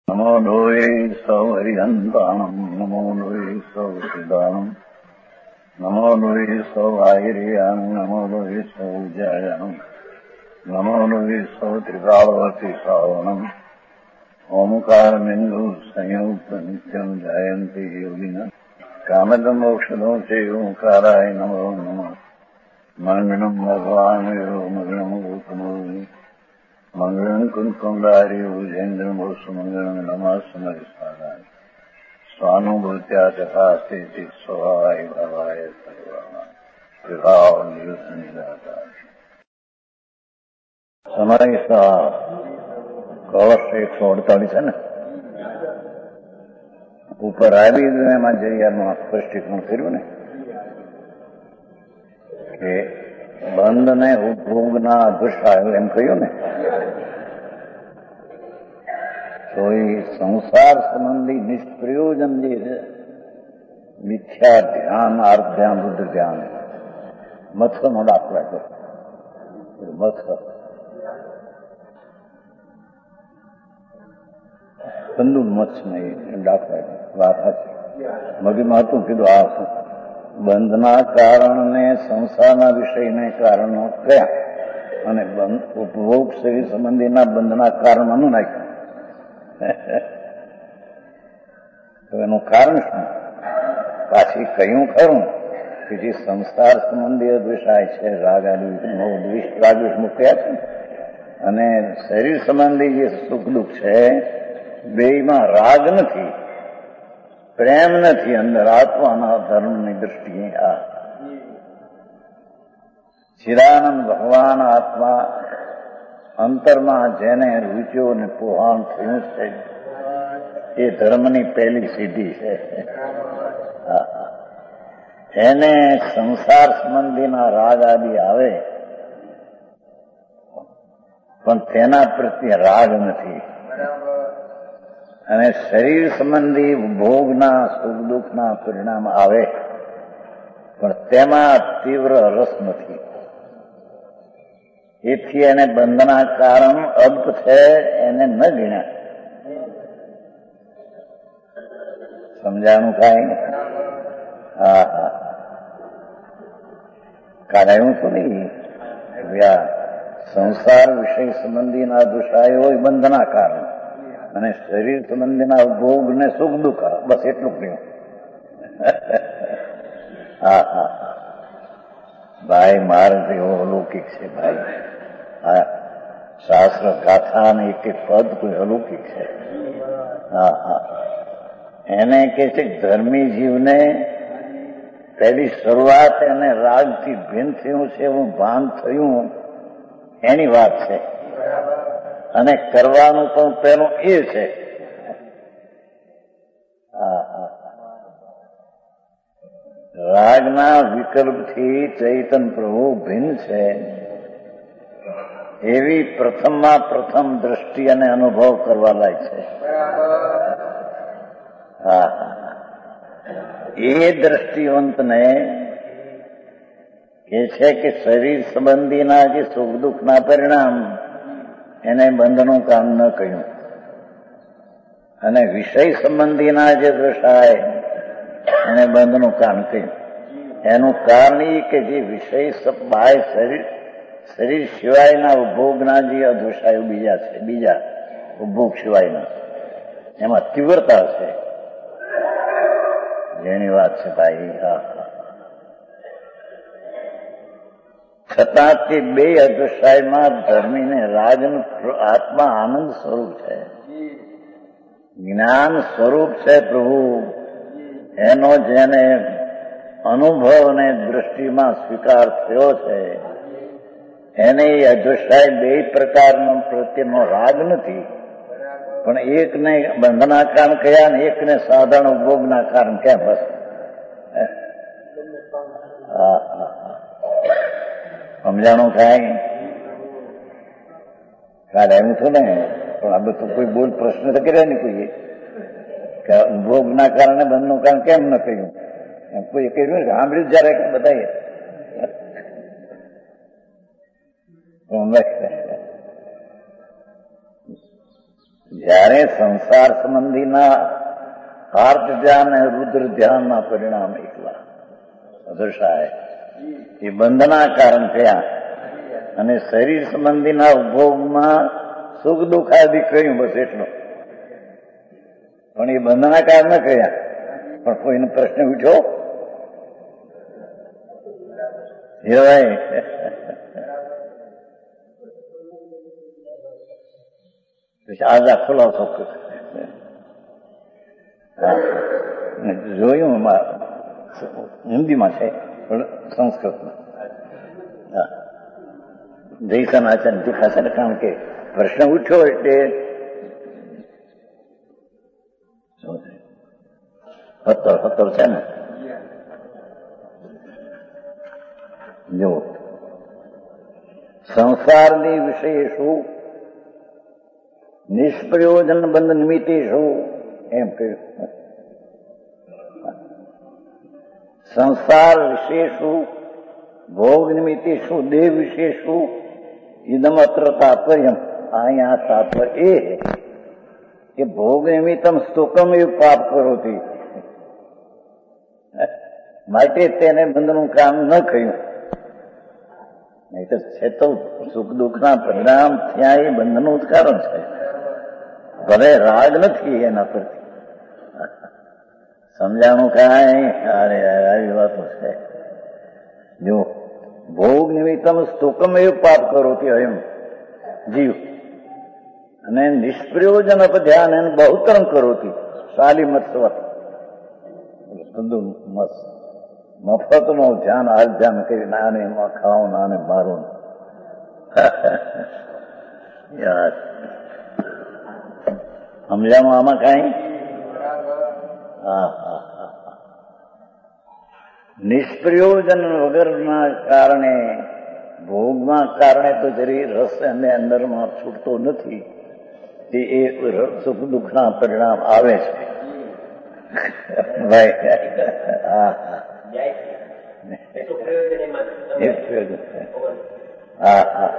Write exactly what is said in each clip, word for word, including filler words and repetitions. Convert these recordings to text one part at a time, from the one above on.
નમો લોહે સૌહરિહંતાણમ નમો લોહે સૌસિદાનમ નમો લોહે સૌઆહિર્યાન નમો લોહે સૌજાયાન નમો લોહે સૌ ત્રિકાળવતી શ્રાવણમ ઓમકાર બિંદુ સંયુક્ત નિત્યમ જાયંતી યોગિના કામદમ મોક્ષદો છે ઓંકારાય નમો નમઃ મંગળમ ભગવાન મંગળમ ગોતમોહિ મંગળમ કુંકુંડારી ભુજેન્દ્રમ સુમંગળમ નમાસ્મરિસ્મરાય સ્વાનુભૂત્યા તથા સ્થિતિ સ્વભાવાય ભાવાય સર્વાય વિભાવ નિદાતા સમય કળશ એકસો અડતાલીસ છે ને ઉપર આવી એમાં જરિયામાં સ્પષ્ટીકરણ કર્યું ને કે બંધ ને ઉપભોગના અધુષાય એમ કહ્યું ને, તો એ સંસાર સંબંધી નિષ્પ્રયોજન જે છે મિથ્યા ધ્યાન, આર્થ ધ્યાન, રુદ્ર ધ્યાન, મત્સનો દાખલા છે. મત્સ કંદુ મત્સ નહીં દાખલા છે. વાત હતી મગીમાં હતું કીધું આ બંધના કારણને સંસારના વિષયને કારણો કયા અને ઉપભોગ શરીર સંબંધીના બંધના કારણનું નાખ્યું. તો એનું કારણ શું? પાછી કહ્યું ખરું કે જે સંસાર સંબંધી વિષય છે રાગ આદિ દ્વેષ રાગદ્વેષ મૂક્યા છે અને શરીર સંબંધી જે સુખ દુઃખ છે બેયમાં રાગ નથી, પ્રેમ નથી, અંદર આત્માના ધર્મની દ્રષ્ટિએ આ ચિરાનંદ ભગવાન આત્મા અંતરમાં જેને રૂચ્યો ને પોહાણ થયું છે એ ધર્મની પહેલી સિદ્ધિ છે. એને સંસાર સંબંધીના રાગ આદિ આવે પણ તેના પ્રત્યે રાગ નથી અને શરીર સંબંધી ભોગના સુખ દુઃખના પરિણામ આવે પણ તેમાં તીવ્ર રસ નથી. એથી એને બંધના કારણ અલ્પ છે એને ન ગણ્યા. સમજાણું કાંઈ? હા હા કાલે એવું તો નહીં સંસાર વિષય સંબંધીના દુષાય હોય બંધના કારણ અને શરીર સંબંધીના ભોગ ને સુખ દુઃખ બસ એટલું કહ્યું. હા હા ભાઈ માર્ગ એવો અલૌકિક છે ભાઈ. હા શાસ્ત્ર ગાથા ને એક એક પદ કોઈ અલૌકિક છે. હા હા એને કે છે ધર્મી જીવને પહેલી શરૂઆત એને રાગથી ભિન્ન થયું છે એવું ભાન થયું એની વાત છે અને કરવાનું પણ પેલું એ છે. રાગના વિકલ્પથી ચૈતન પ્રભુ ભિન્ન છે એવી પ્રથમમાં પ્રથમ દ્રષ્ટિ અને અનુભવ કરવા લાયક છે. હા એ દ્રષ્ટિવંતને કે છે કે શરીર સંબંધીના જે સુખ દુઃખના પરિણામ એને બંધનું કામ ન કહ્યું અને વિષય સંબંધીના જે દૃષાય એને બંધનું કામ કહ્યું. એનું કારણ એ કે જે વિષય બાહ્ય શરીર શરીર સિવાયના ઉપભોગના જે અધુષાયો બીજા છે, બીજા ઉપભોગ સિવાયના એમાં તીવ્રતા છે જેની વાત છે ભાઈ. હા છતાં તે બે અધુષાયમાં ધર્મીને રાજનું આત્મા આનંદ સ્વરૂપ છે, જ્ઞાન સ્વરૂપ છે પ્રભુ. એનો જેને અનુભવ અને દ્રષ્ટિમાં સ્વીકાર થયો છે એને એ અધુષાય બે પ્રકારનો પ્રત્યેનો રાગ નથી પણ એકને બંધના કારણ કયા ને એકને સાધારણ ઉપભોગના કારણ ક્યાં બસ. હા સમજાણું થાય? કાલે એમ થયું ને પણ આ બધું કોઈ બોલ પ્રશ્ન તો કર્યા ને કોઈએ કે ઉપભોગના કારણે બંધનું કારણ કેમ ન કહ્યું એમ કોઈ કહ્યું સાંભળ્યું જયારે બધાએ જ્યારે સંસાર સંબંધીના આર્ત ધ્યાન અને રુદ્ર ધ્યાનના પરિણામ એકલા અદર્શાય એ બંધના કારણ થયા, અને શરીર સંબંધીના ઉપભોગમાં સુખ દુઃખ આદિ કહ્યું, બસ એટલું. પણ એ બંધના કારણ ન કહ્યા. પણ કોઈને પ્રશ્ન ઉઠ્યો ભાઈ? આજા ખુલાસો જોયું, હિન્દીમાં છે પણ સંસ્કૃતમાં જયસન આચરણ દેખાશે ને, કારણ કે પ્રશ્ન ઉઠ્યો એટલે સત્તર સત્તર છે ને. જો સંસારની વિશે શું, નિષ્પ્રયોજન બંધ નિમિત્તે શું એમ કહ્યું. સંસાર વિશે શું, ભોગ નિમિત્તે શું, દેહ વિશે શું, ઇદમ અત્ર તાત્પર્ય. અહીંયા તાત્પર્ય એ કે ભોગ નિમિત્તમ સ્તોકમ એવું પાપ કરોતી, માટે તેને બંધનું કામ ન કહ્યું. નહીં તો છે તો સુખ દુઃખના પરિણામ ત્યાં એ બંધનું જ કારણ છે. ભલે રાગ નથી એના પરથી. સમજાણું કાંઈ? અરે આવી વાતો છે. જો ભોગ નિમિત્તમ સ્તોકમ એવું પાપ કરોતી એમ જીવ, અને નિષ્પ્રયોજન ધ્યાન એને બહુતરમ કરોતી સાલી મત્સવત. બધું મસ્ત મફત નું ધ્યાન આ ધ્યાન કરી, નાને એમાં ખાવું, નાને મારું. યાર સમજામાં આમાં કઈ? હા હા હા. નિષ્પ્રયોજન વગરના કારણે, ભોગમાં કારણે તો જરી રસ અને અંદરમાં છૂટતો નથી, તે એ સુખ દુઃખના પરિણામ આવે છે. ભાઈ હા હા હા હા.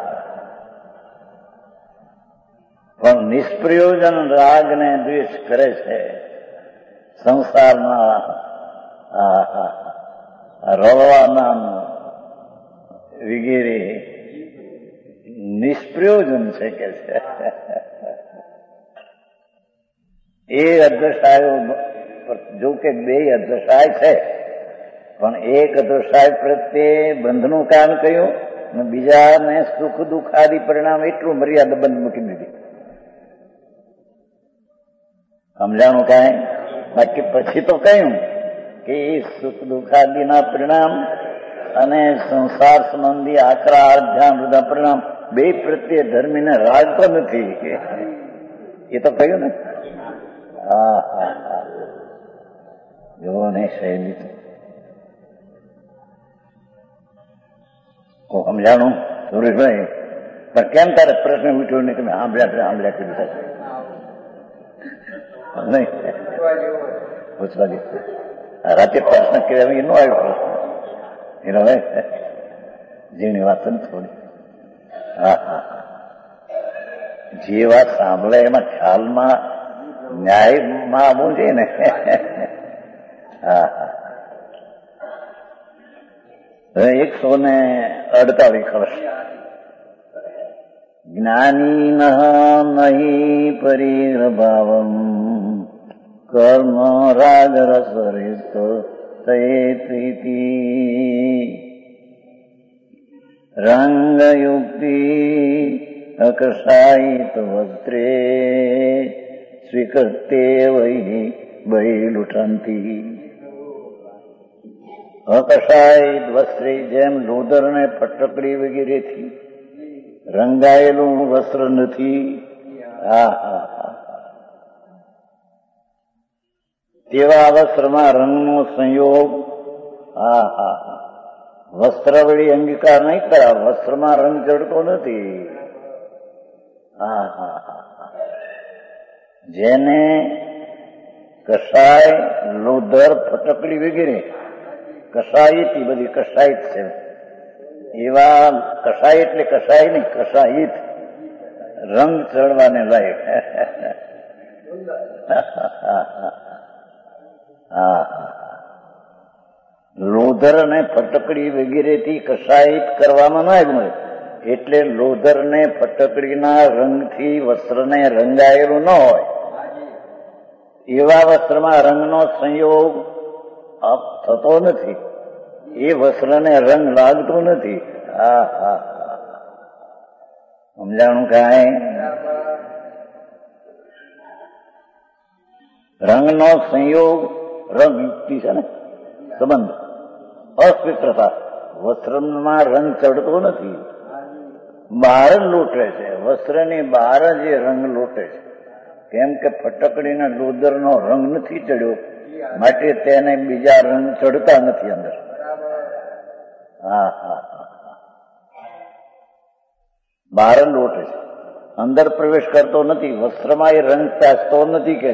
પણ નિષ્પ્રયોજન રાગ ને દ્વેષ કરે છે સંસારમાં. હા હા. રવાના વગેરે નિષ્પ્રયોજન છે કે છે. એ અદૃશાયો, જો કે બે અદૃશાય છે, પણ એક અદૃશાય પ્રત્યે બંધનું કામ કહ્યું, અને બીજાને સુખ દુઃખ આદિ પરિણામ એટલું મર્યાદા બંધ મૂકી દીધી. સમજાણું કાંઈ? બાકી પછી તો કહ્યું કે એ સુખ દુઃખાદિના પરિણામ અને સંસાર સંબંધી આકરા અધ્યાન બધા પરિણામ બે પ્રત્યે ધર્મીને રાગ તો નથી, એ તો કહ્યું ને. હા હા હા. જોવો ને શૈલી તો સમજાણું સુરેશભાઈ? પણ કેમ તારે પ્રશ્ન ઉઠ્યો નહીં? તમે સાંભળ્યા સાંભળ્યા કરી દીધા નહીં પૂછવા દે. રાતે પ્રશ્ન કર્યા એનો આવ્યો પ્રશ્ન એનો હવે જેની વાત ને થોડી. હા હા. જે વાત સાંભળે એમાં ખ્યાલમાં ન્યાયમાં આવવું છે ને. હા હા. હવે એકસો ને અડતાલીસ વર્ષ. જ્ઞાની નહી પરિભાવમ કર્મ રાગ રસ રીત રંગયુક્તિ અકષાયિત વસ્ત્રે સ્વીકૃતે વહી બહિલુઠંતી. અકષાયિત વસ્ત્રે જેમ લોદર ને ફટકડી વગેરેથી રંગાયેલું વસ્ત્ર નથી. હા હા હા. તેવા વસ્ત્રમાં રંગનો સંયોગ. હા હા હા. વસ્ત્ર વળી અંગીકાર નહીં કરા, વસ્ત્રમાં રંગ ચડતો નથી. હા હા હા હા. જેને કષાય, લોધર, ફટકડી વગેરે કષાયિત, બધી કષાયિત છે. એવા કષાય એટલે કષાય નહીં, કષાયિત રંગ ચડવાને લાયક. હા, લોધર અને ફટકડી વગેરેથી કસાયિત કરવામાં ના મળે, એટલે લોધર ને ફટકડીના રંગથી વસ્ત્રને રંગાયેલું ન હોય. એવા વસ્ત્રમાં રંગનો સંયોગ થતો નથી, એ વસ્ત્રને રંગ લાગતો નથી. હા હા સમજાણું કાંઈ? રંગનો સંયોગ રંગ યુક્તિ છે ને, સંબંધ અસ્વીકૃતા. વસ્ત્રમાં રંગ ચડતો નથી, બહાર જ લૂંટે છે. વસ્ત્રની બહાર જ એ રંગ લૂંટે છે. કેમ કે ફટકડીના લોદરનો રંગ નથી ચડ્યો, માટે તેને બીજા રંગ ચડતા નથી અંદર. હા હા બહાર જ લૂંટે છે, અંદર પ્રવેશ કરતો નથી. વસ્ત્રમાં એ રંગ પેસતો નથી કે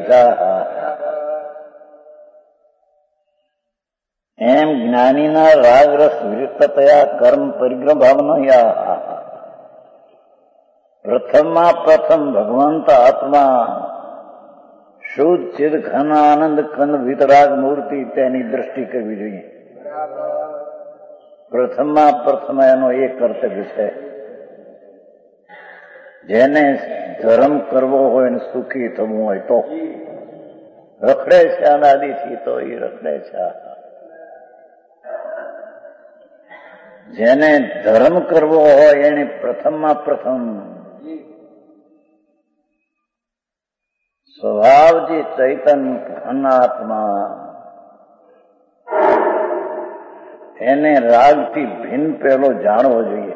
એમ જ્ઞાનીના રાગ રસ વિરુક્ત થયા કર્મ પરિગ્રહ ભાવના. પ્રથમમાં પ્રથમ ભગવંત આત્મા શુદ્ધ ચિદ ઘન આનંદ કંદ વિતરાગ મૂર્તિ, તેની દ્રષ્ટિ કરવી જોઈએ. પ્રથમમાં પ્રથમ એનો એ કર્તવ્ય છે. જેને ધર્મ કરવો હોય ને સુખી થવું હોય તો રખડે છે અનાદિથી, તો એ રખડે છે. જેને ધર્મ કરવો હોય એને પ્રથમમાં પ્રથમ સ્વભાવથી ચૈતન અનાત્મા, એને રાગથી ભિન્ન પેલો જાણવો જોઈએ.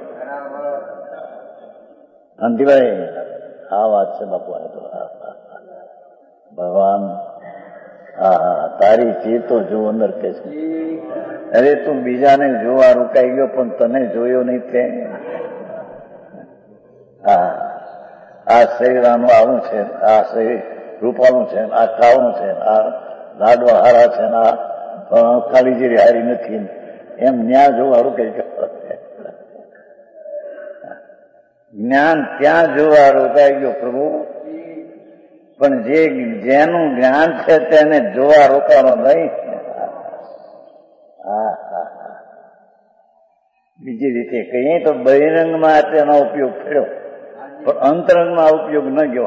અંતિભાઈ આ વાત છે બાપુ. આ તો ભગવાન હા હા તારી ચીજ તો જો અંદર કે છે. અરે તું બીજાને જોવા રોકાઈ ગયો પણ તને જોયો નહીં તે. હા આ શરીર આનું આવું છે, આ શરીર રૂપાનું છે, આ કાળું છે, આ લાડવા હારા છે, આ કાળી જેરી હારી નથી, એમ ન્યા જોવા રોકાઈ ગયો. જ્ઞાન ત્યાં જોવા રોકાઈ ગયો પ્રભુ. પણ જે જેનું જ્ઞાન છે તેને જોવા રોકાવાનો નહીં. હા હા બીજી રીતે કહીએ તો બહિરંગમાં તેનો ઉપયોગ થયો, પણ અંતરંગમાં ઉપયોગ ન ગયો.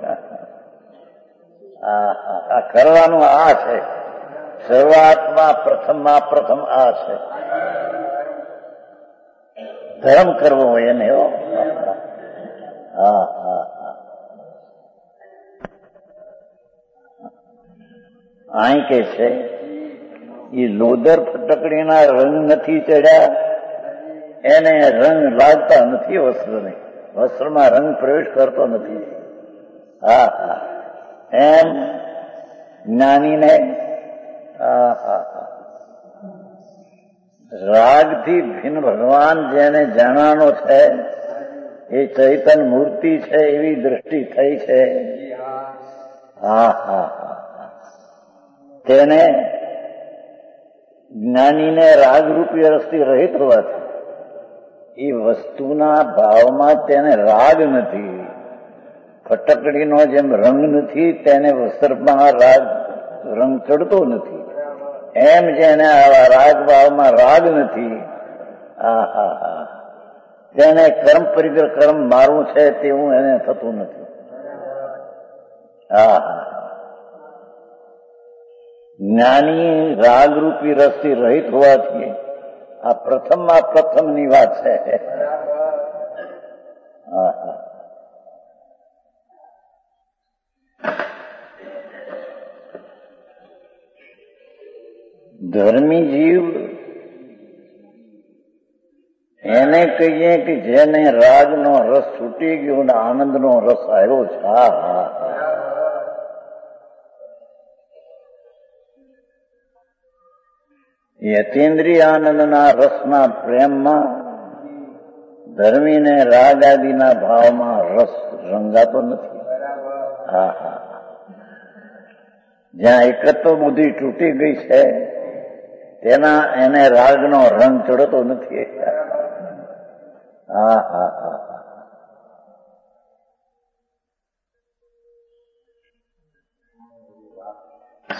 આ કરવાનું આ છે. શરૂઆતમાં પ્રથમમાં પ્રથમ આ છે. ધર્મ કરવો હોય એને. હા હા અહીં કે છે એ લોદર ફટકડીના રંગ નથી ચડ્યા, એને રંગ લાગતા નથી વસ્ત્રને. વસ્ત્રમાં રંગ પ્રવેશ કરતો નથી. હા હા એમ જ્ઞાનીને હા હા રાગથી ભિન્ન ભગવાન જેને જાણવાનો છે, એ ચૈતન મૂર્તિ છે, એવી દ્રષ્ટિ થઈ છે. હા હા તેને જ્ઞાનીને રાગરૂપી રસથી રહિત હોવાથી એ વસ્તુના ભાવમાં તેને રાગ નથી. ફટકડીનો જેમ રંગ નથી, તેને વસ્ત્રમાં રાગ રંગ ચડતો નથી. એમ જેને આવા રાગ ભાવમાં રાગ નથી, આ હા હા તેને કર્મ પરિગ્રહ કર્મ મારવું છે તેવું એને થતું નથી. હા હા જ્ઞાની રાગરૂપી રસથી રહિત હોવાથી આ પ્રથમમાં પ્રથમની વાત છે. હા હા ધર્મી જીવ એને કહીએ કે જેને રાગનો રસ છૂટી ગયો અને આનંદનો રસ આવ્યો છે. હા હા યતીન્દ્રિય આનંદના રસના પ્રેમમાં ધર્મીને રાગ આદિના ભાવમાં રસ રંગાતો નથી. હા હા જ્યાં એકત્વ બુદ્ધિ તૂટી ગઈ છે તેના એને રાગનો રંગ ચડતો નથી. હા હા હા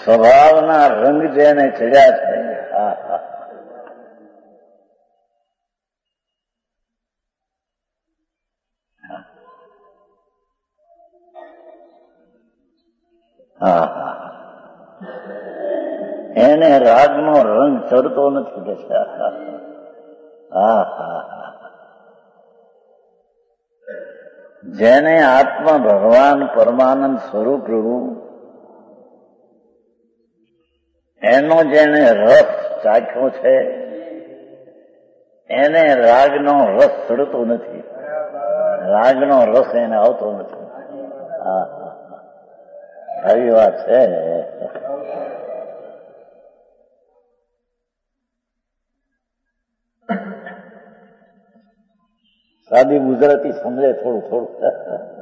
સ્વભાવના રંગ જેને ચડ્યા છે. હા હા હા હા એને રાગનો રંગ ચડતો નથી કે છે. હા હા હા જેને આત્મા ભગવાન પરમાનંદ સ્વરૂપ રહ્યું એનો જેને રસ ચાખ્યો છે એને રાગનો રસ ચડતો નથી, રાગનો રસ એને આવતો નથી. હા આવી વાત છે. સાદી ગુજરાતી સમજે થોડું થોડું.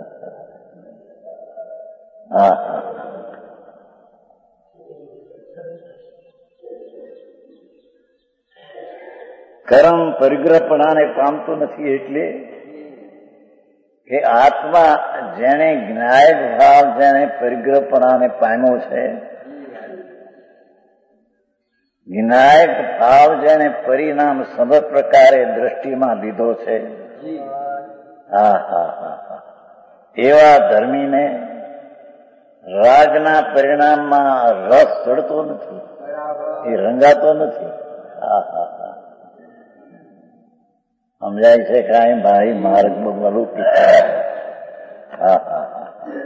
હા હા કર્મ પરિગ્રહપણાને પામતું નથી એટલે કે આત્મા જેને જ્ઞાયક ભાવ જેને પરિગ્રહપણાને પામ્યો છે, જ્ઞાયક ભાવ જેને પરિણામ સબ પ્રકારે દ્રષ્ટિમાં લીધો છે. હા હા હા હા એવા ધર્મીને રાગના પરિણામમાં રસ ચડતો નથી, એ રંગાતો નથી. હા હા હા સમજાય છે કાંઈ ભાઈ માર્ગ બગલું. હા હા હા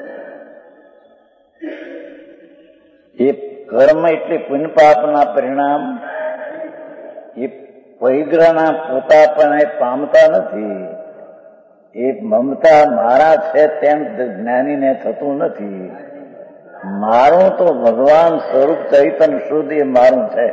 એ કર્મ એટલે પુણ્ય પાપના પરિણામ એ પરિગ્રહના પોતાપણે પામતા નથી. એ મમતા મારા છે તેમ જ્ઞાનીને થતું નથી. મારું તો ભગવાન સ્વરૂપ ચૈતન્ય શુદ્ધ એ મારું છે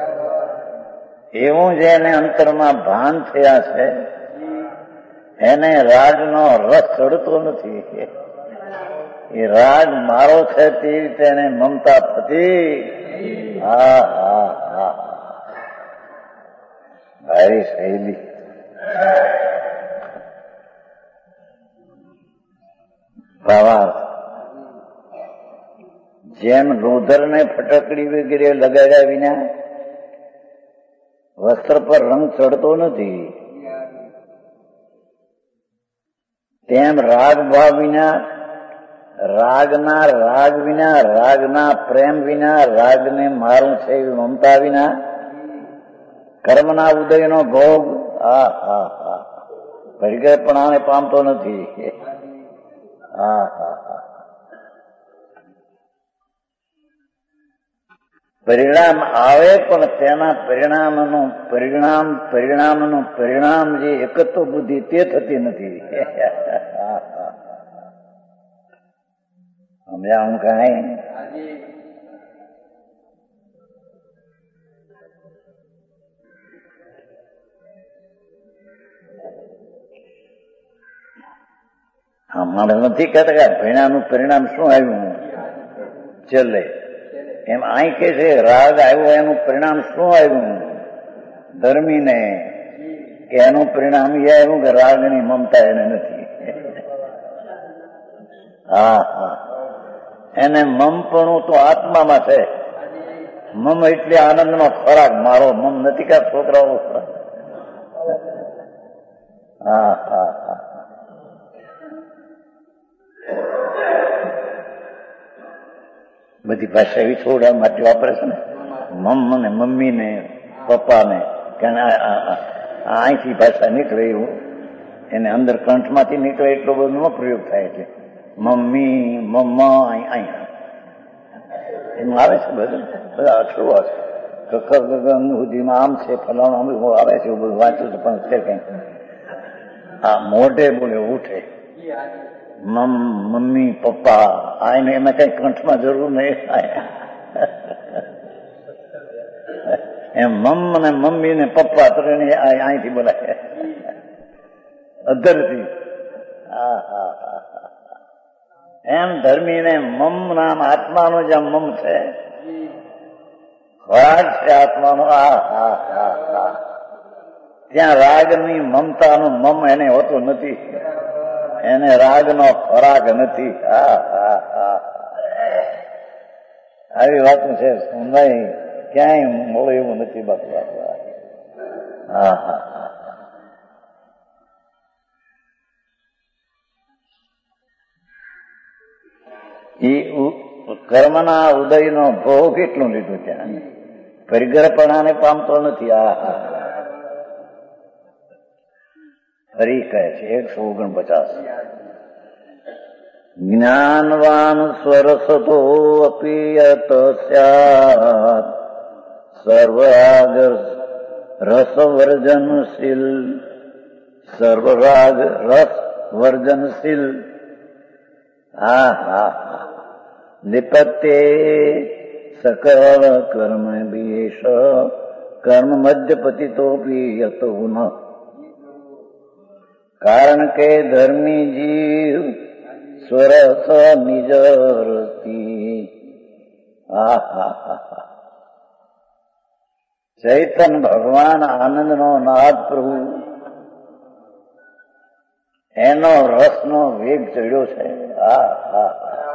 એવું જેને અંતરમાં ભાન થયા છે એને રાગનો રસ ચડતો નથી. એ રાગ મારો છે તે રીતે એને મમતા થતી. હા હા હા ભારી શૈલી. ભાવાર્થ જેમ લોધરને ફટકડી વગેરે લગાડ્યા વિના વસ્ત્ર પર રંગ ચડતો નથી, તેમ રાગ ભાવ વિના રાગના રાગ વિના રાગના પ્રેમ વિના રાગને મારું છે એવી મમતા વિના કર્મના ઉદયનો ભોગ હા હા હા પરિગ્રહપણાને પામતો નથી. હા હા હા પરિણામ આવે પણ તેના પરિણામનું પરિણામ પરિણામનું પરિણામ જે એકત્વ બુદ્ધિ તે થતી નથી. સમજાવું કાંઈ? અમારે નથી કહેતા કે પરિણામનું પરિણામ શું આવ્યું ચલે એમ અહીં કે છે રાગ આવ્યો એનું પરિણામ શું આવ્યું ધર્મીને કે એનું પરિણામ એ આવ્યું કે રાગની મમતા એને નથી. હા હા એને મમપણું તો આત્મામાં છે. મમ એટલે આનંદનો ખોરાક મારો મમ નથી કે છોકરાઓ. હા હા હા બધી ભાષા એવી છોડવા માટે વાપરે છે ને મમ ને મમ્મી ને પપ્પા ને અહીંથી ભાષા નીકળે એવું એને અંદર કંઠમાંથી નીકળે એટલો બધો પ્રયોગ થાય એટલે મમ્મી મમ્મા અહીંયા એનું આવે છે બધું બધા અક્ષરો આવે છે કકર ગગન સુધીમાં આમ છે ફલાણું આવે છે એવું બધું વાંચ્યું છે પણ છે કઈ હા મોઢે બોલે ઉઠે મમ મમ્મી પપ્પા આને એમાં કઈ કંઠમાં જરૂર નહીં. એમ મમ ને મમ્મી ને પપ્પા ત્રણે અહીંથી બોલાય અધરથી. હા હા હા એમ ધર્મીને મમ નામ આત્માનો જ્યાં મમ છે ખોરાક છે આત્માનો. આ હા હા હા ત્યાં રાગની મમતાનું મમ એને હોતું નથી, એને રાગનો ખોરાક નથી. હા હા હા આવી વાતો છે નહીં, ક્યાંય મળે એવું નથી બાપુ. હા હા હા એ કર્મના ઉદયનો ભોગ કેટલું લીધું ત્યાં, પરિગ્રહપણાને પામતો નથી. આ હા ફરી કહે છે એકસો ઓગણપચાસ જ્ઞાનવાન સ્વરસતો અપિયત સ્યાત સર્વરાગ રસવર્જનશીલ સર્વરાગ રસ વર્જનશીલ. હા હા હા નિપત્તે સકળ કર્મ વિષ કર્મ મધ્યપતિતોપી યતો ન. કારણ કે ધર્મી જીવ સ્વરસ નિજ રસથી. હા હા હા ચૈતન ભગવાન આનંદનો નાદ પ્રભુ એનો રસનો વેગ ચડ્યો છે. હા હા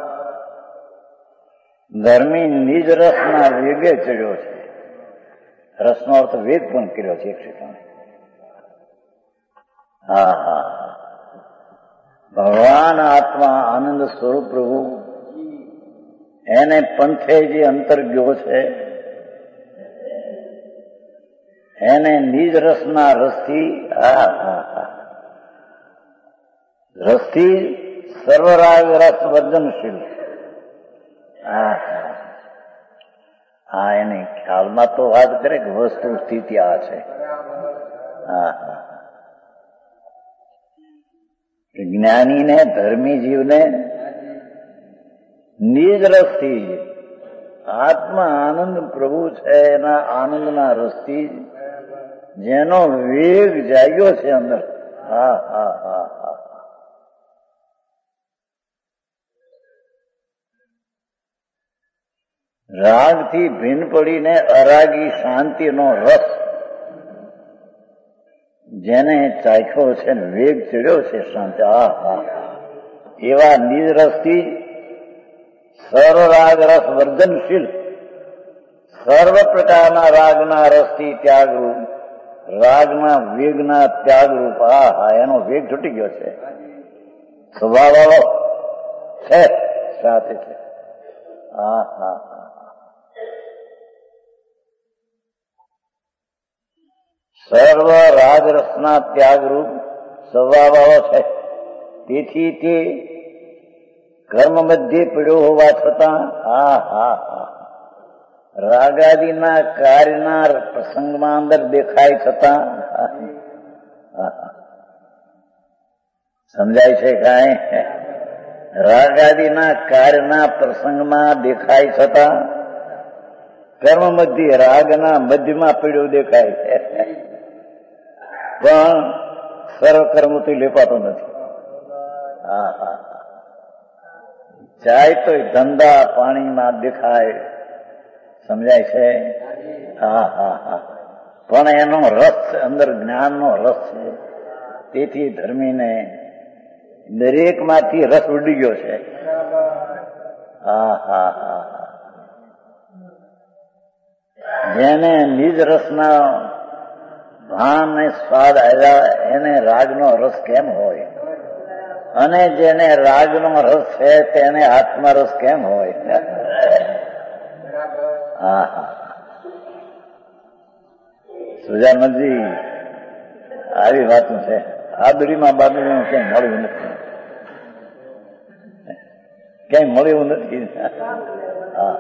ધર્મી નિજ રસના વેગે ચડ્યો છે. રસનો અર્થ વેગ પણ કર્યો છે એક ક્ષેત્રે. હા હા ભગવાન આત્મા આનંદ સ્વરૂપ પ્રભુ એને પંથે જે અંતર ગયો છે એને નિજ રસના રસથી. હા હા હા રસથી સર્વરાગ રસ વર્જનશીલ. હા હા હા એની ખ્યાલમાં તો વાત કરે કે વસ્તુ સ્થિતિ આ છે. હા હા જ્ઞાનીને ધર્મી જીવને નિજ રસથી આત્મા આનંદ પ્રભુ છે એના આનંદના રસથી જેનો વેગ જાગ્યો છે અંદર. હા હા હા હા રાગથી ભિન્ન પડીને અરાગી શાંતિનો રસ જેને ચાખ્યો છે ને વેગ ચડ્યો છે શાંતિ. આ હા એવા નિજ રસથી સર્વરાગ રસ વર્જનશીલ સર્વ પ્રકારના રાગના રસથી ત્યાગરૂપ રાગના વેગના ત્યાગરૂપ. આ હા એનો વેગ છૂટી ગયો છે. સ્વભાવ વાળો છે સાથે છે. હા હા સર્વ રાજરસના ત્યાગરૂપ સ્વભાવ વાળો છે. તેથી તે કર્મ મધ્યે પડ્યો હોવા છતાં હા હા હા રાગાદિના કાર્યના પ્રસંગમાં અંદર દેખાય છતાં સમજાય છે કાંઈ? રાગાદિના કાર્યના પ્રસંગમાં દેખાય છતાં કર્મ મધ્ય રાગના મધ્યમાં પડ્યો દેખાય છે પણ સર્વકર્મથી લેપાતો નથી. હા હા જાય તો ધંધા પાણીમાં દેખાય. સમજાય છે? હા હા હા પણ એનો રસ અંદર જ્ઞાનનો રસ છે. તેથી ધર્મીને દરેકમાંથી રસ ઉડી ગયો છે. હા હા હા જેને નિજ રસના ભાન ને સ્વાદ આવ્યા એને રાગનો રસ કેમ હોય? અને જેને રાગનો રસ છે તેને આત્મરસ કેમ હોય? હા હા સુજાનંદજી આવી વાતો છે. આદરીમાં બાદરીમાં ક્યાંય મળ્યું નથી, ક્યાંય મળ્યું નથી. હા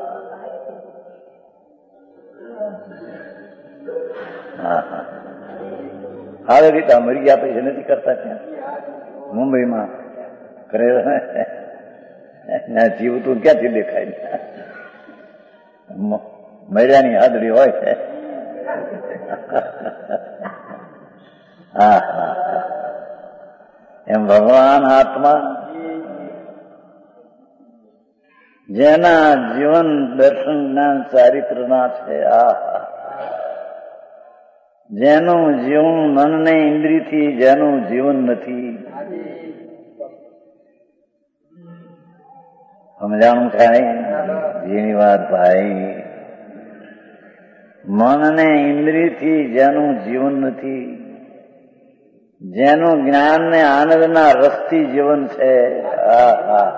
હા હા આવી રીતે મરી ગયા પછી નથી કરતા. ત્યાં મુંબઈમાં કરે જીવતું ક્યાંથી દેખાય? મર્યાની હાજરી હોય છે. હા હા એમ ભગવાન આત્મા જેના જીવન દર્શન જ્ઞાન ચારિત્રના છે. આ જેનું જીવન મનને ઇન્દ્રિયથી જેનું જીવન નથી. સમજાણું થાય? જેની વાત ભાઈ, મન ને ઇન્દ્રિયથી જેનું જીવન નથી, જેનું જ્ઞાન ને આનંદના રસથી જીવન છે, હા હા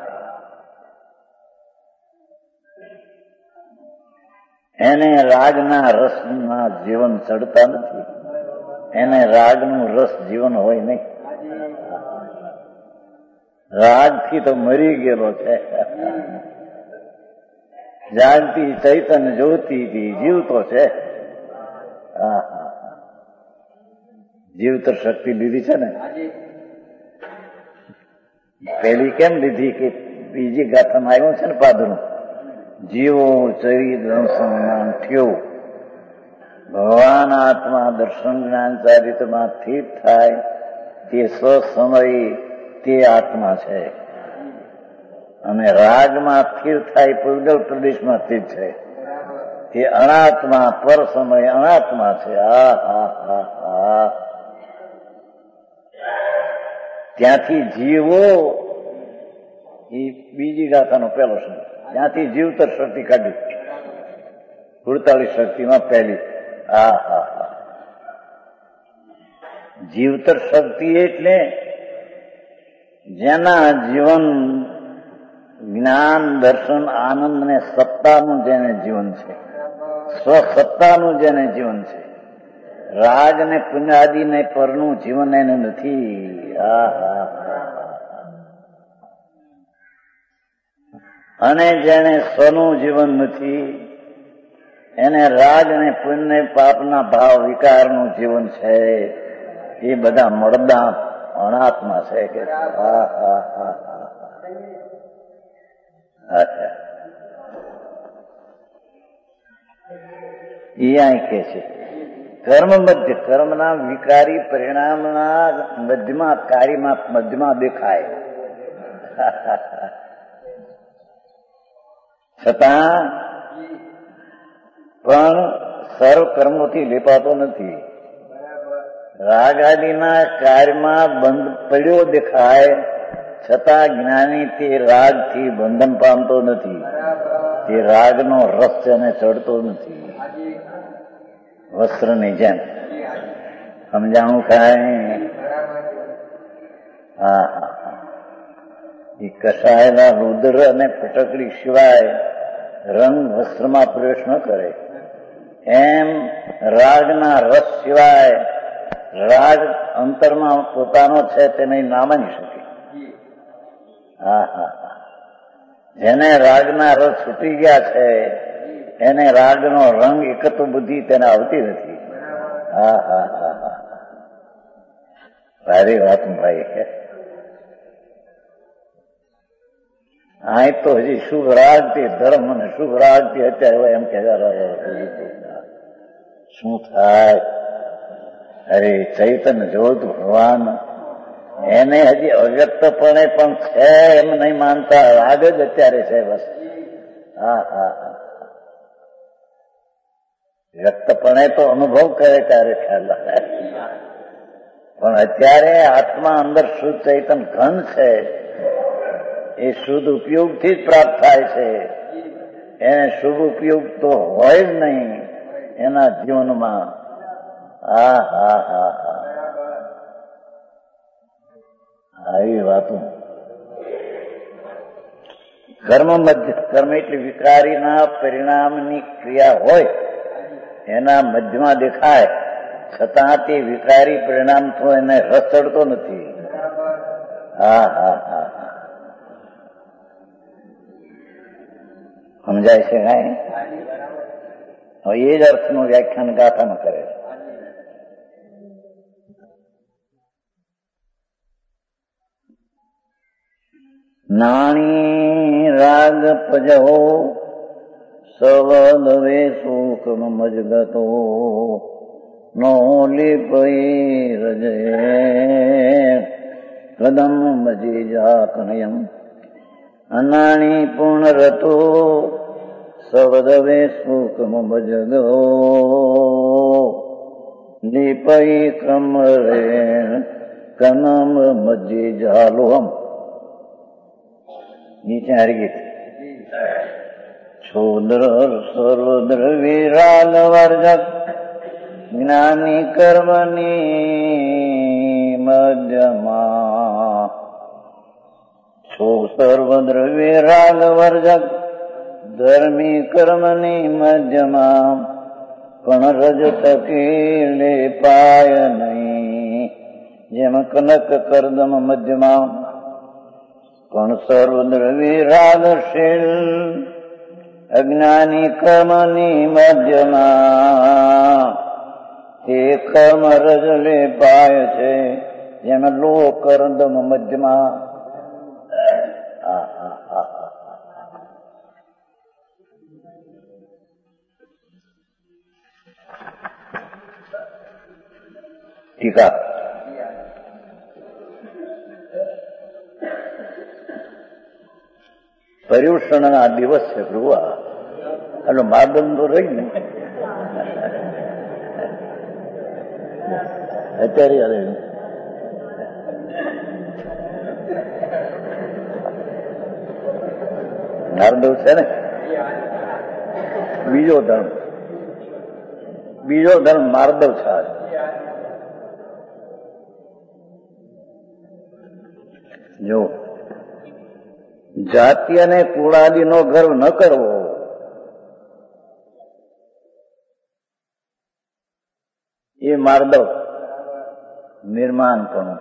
એને રાગના રસના જીવન ચડતા નથી, એને રાગનું રસ જીવન હોય નહીં. રાગથી તો મરી ગયેલો છે. જાગતી ચૈતન્ય જ્યોતિથી જીવતો છે. હા હા જીવતર શક્તિ લીધી છે ને. પેલી કેમ લીધી કે બીજી ગાથામાં આવ્યું છે ને પાદરું, જીવો ચરિત્ર સન્માન થયો, ભગવાન આત્મા દર્શન જ્ઞાન ચારિત્રમાં સ્થિત થાય તે સ્વસમય તે આત્મા છે, અને રાગમાં સ્થિર થાય પૂર્ગલ પ્રદેશમાં સ્થિત છે તે અનાત્મા પર સમય અનાત્મા છે. આ હા હા હા ત્યાંથી જીવો એ બીજી ગાથાનો પહેલો શબ્દ, ત્યાંથી જીવતર શક્તિ કાઢી, સુડતાલીસ શક્તિમાં પહેલી. હા હા હા જીવતર શક્તિ એટલે જેના જીવન જ્ઞાન દર્શન આનંદ ને સત્તાનું જેને જીવન છે, સ્વસત્તાનું જેને જીવન છે, રાગ ને પુણ્યાદિ ને પરનું જીવન એને નથી. હા હા અને જેને સ્વનું જીવન નથી, એને રાગ ને પુણ્ય પાપના ભાવ વિકારનું જીવન છે, એ બધા મળદા અનાત્મા છે કે. હા હા હા અચ્છા એ અહીં કે છે કર્મ મધ્ય, કર્મના વિકારી પરિણામના મધ્યમાં કાર્યમાં મધ્યમાં દેખાય, છતાં પણ સર્વ કર્મોથી લેપાતો નથી. રાગ આદિના કાર્યમાં બંધ પડ્યો દેખાય, છતાં જ્ઞાની તે રાગથી બંધન પામતો નથી, તે રાગનો રસ તેને ચડતો નથી. વસ્ત્રની જેમ સમજાણું કાંઈ? હા હા હા એ કસાયેલા રુદ્ર અને ફટકડી સિવાય રંગ વસ્ત્રમાં પ્રવેશ ન કરે, એમ રાગના રસ સિવાય રાગ અંતરમાં પોતાનો છે તેને ના માની શકે. હા હા હા જેને રાગના રસ છૂટી ગયા છે એને રાગનો રંગ એકત્વ બુદ્ધિ તેને આવતી નથી. હા હા હા હા સારી વાત ભાઈ. આ તો હજી શુભ રાગથી ધર્મ અને શુભ રાગથી અત્યારે એમ કહેતા શું થાય? અરે ચૈતન્ય જોત ભગવાન એને હજી અવ્યક્તપણે પણ છે એમ નહીં માનતા, રાગ જ અત્યારે છે બસ. હા હા હા વ્યક્તપણે તો અનુભવ કરે ત્યારે ખ્યાલ આવે, પણ અત્યારે આત્મા અંદર શુદ્ધ ચૈતન ઘન છે, એ શુદ્ધ ઉપયોગથી જ પ્રાપ્ત થાય છે. એને શુભ ઉપયોગ તો હોય જ નહીં એના જીવનમાં. હા હા હા હા આવી વાતો. કર્મ મધ્ય, કર્મ એટલે વિકારીના પરિણામની ક્રિયા હોય એના મધ્યમાં દેખાય, છતાં તે વિકારી પરિણામ તો એને રસ ચડતો નથી. હા હા હા હા સમજાય છે કાંઈ? હવે એ જ અર્થનું વ્યાખ્યાન ગાથામાં કરે છે. નાણી રાગ પજવો સવદવે સુખમ મજગતો નો લીપઈ રજે કદમ મજી જા કનયમ અનાણી પૂર્ણ રતો સવદવે સુખમ મજગો લીપઈ કમરે કનમ મજી જાલુહમ. નીચે હરી ગીત. શૂદ્ર સર્વદ્ર વિરાલ વર્જક જ્ઞાની કર્મની મધ્યમાં. છો સર્વદ્ર વિરાગ વર્જક ધર્મી કર્મની મધ્યમાં. પણ રજ તકીલે પાય નહીં જેમ કનક કરદમ મધ્યમાં. પણ સર્વદ્ર વિરાગશીલ અજ્ઞાની કર્મની મધ્યમાં. તે કર્મ રજલે પાય છે જેમ લો કરદમ મધ્યમાં. ટીકા પર્યુષણ ના દિવસ છે પ્રભુ. એટલે માર્દન તો રહી ને અત્યારે અરે નારદવ છે ને બીજો ધર્મ, બીજો ધર્મ માર્દવ છે. જો જાતિ અને કુળાદીનો ગર્વ ન કરવો, એ માર્દવ નિર્માણપણું.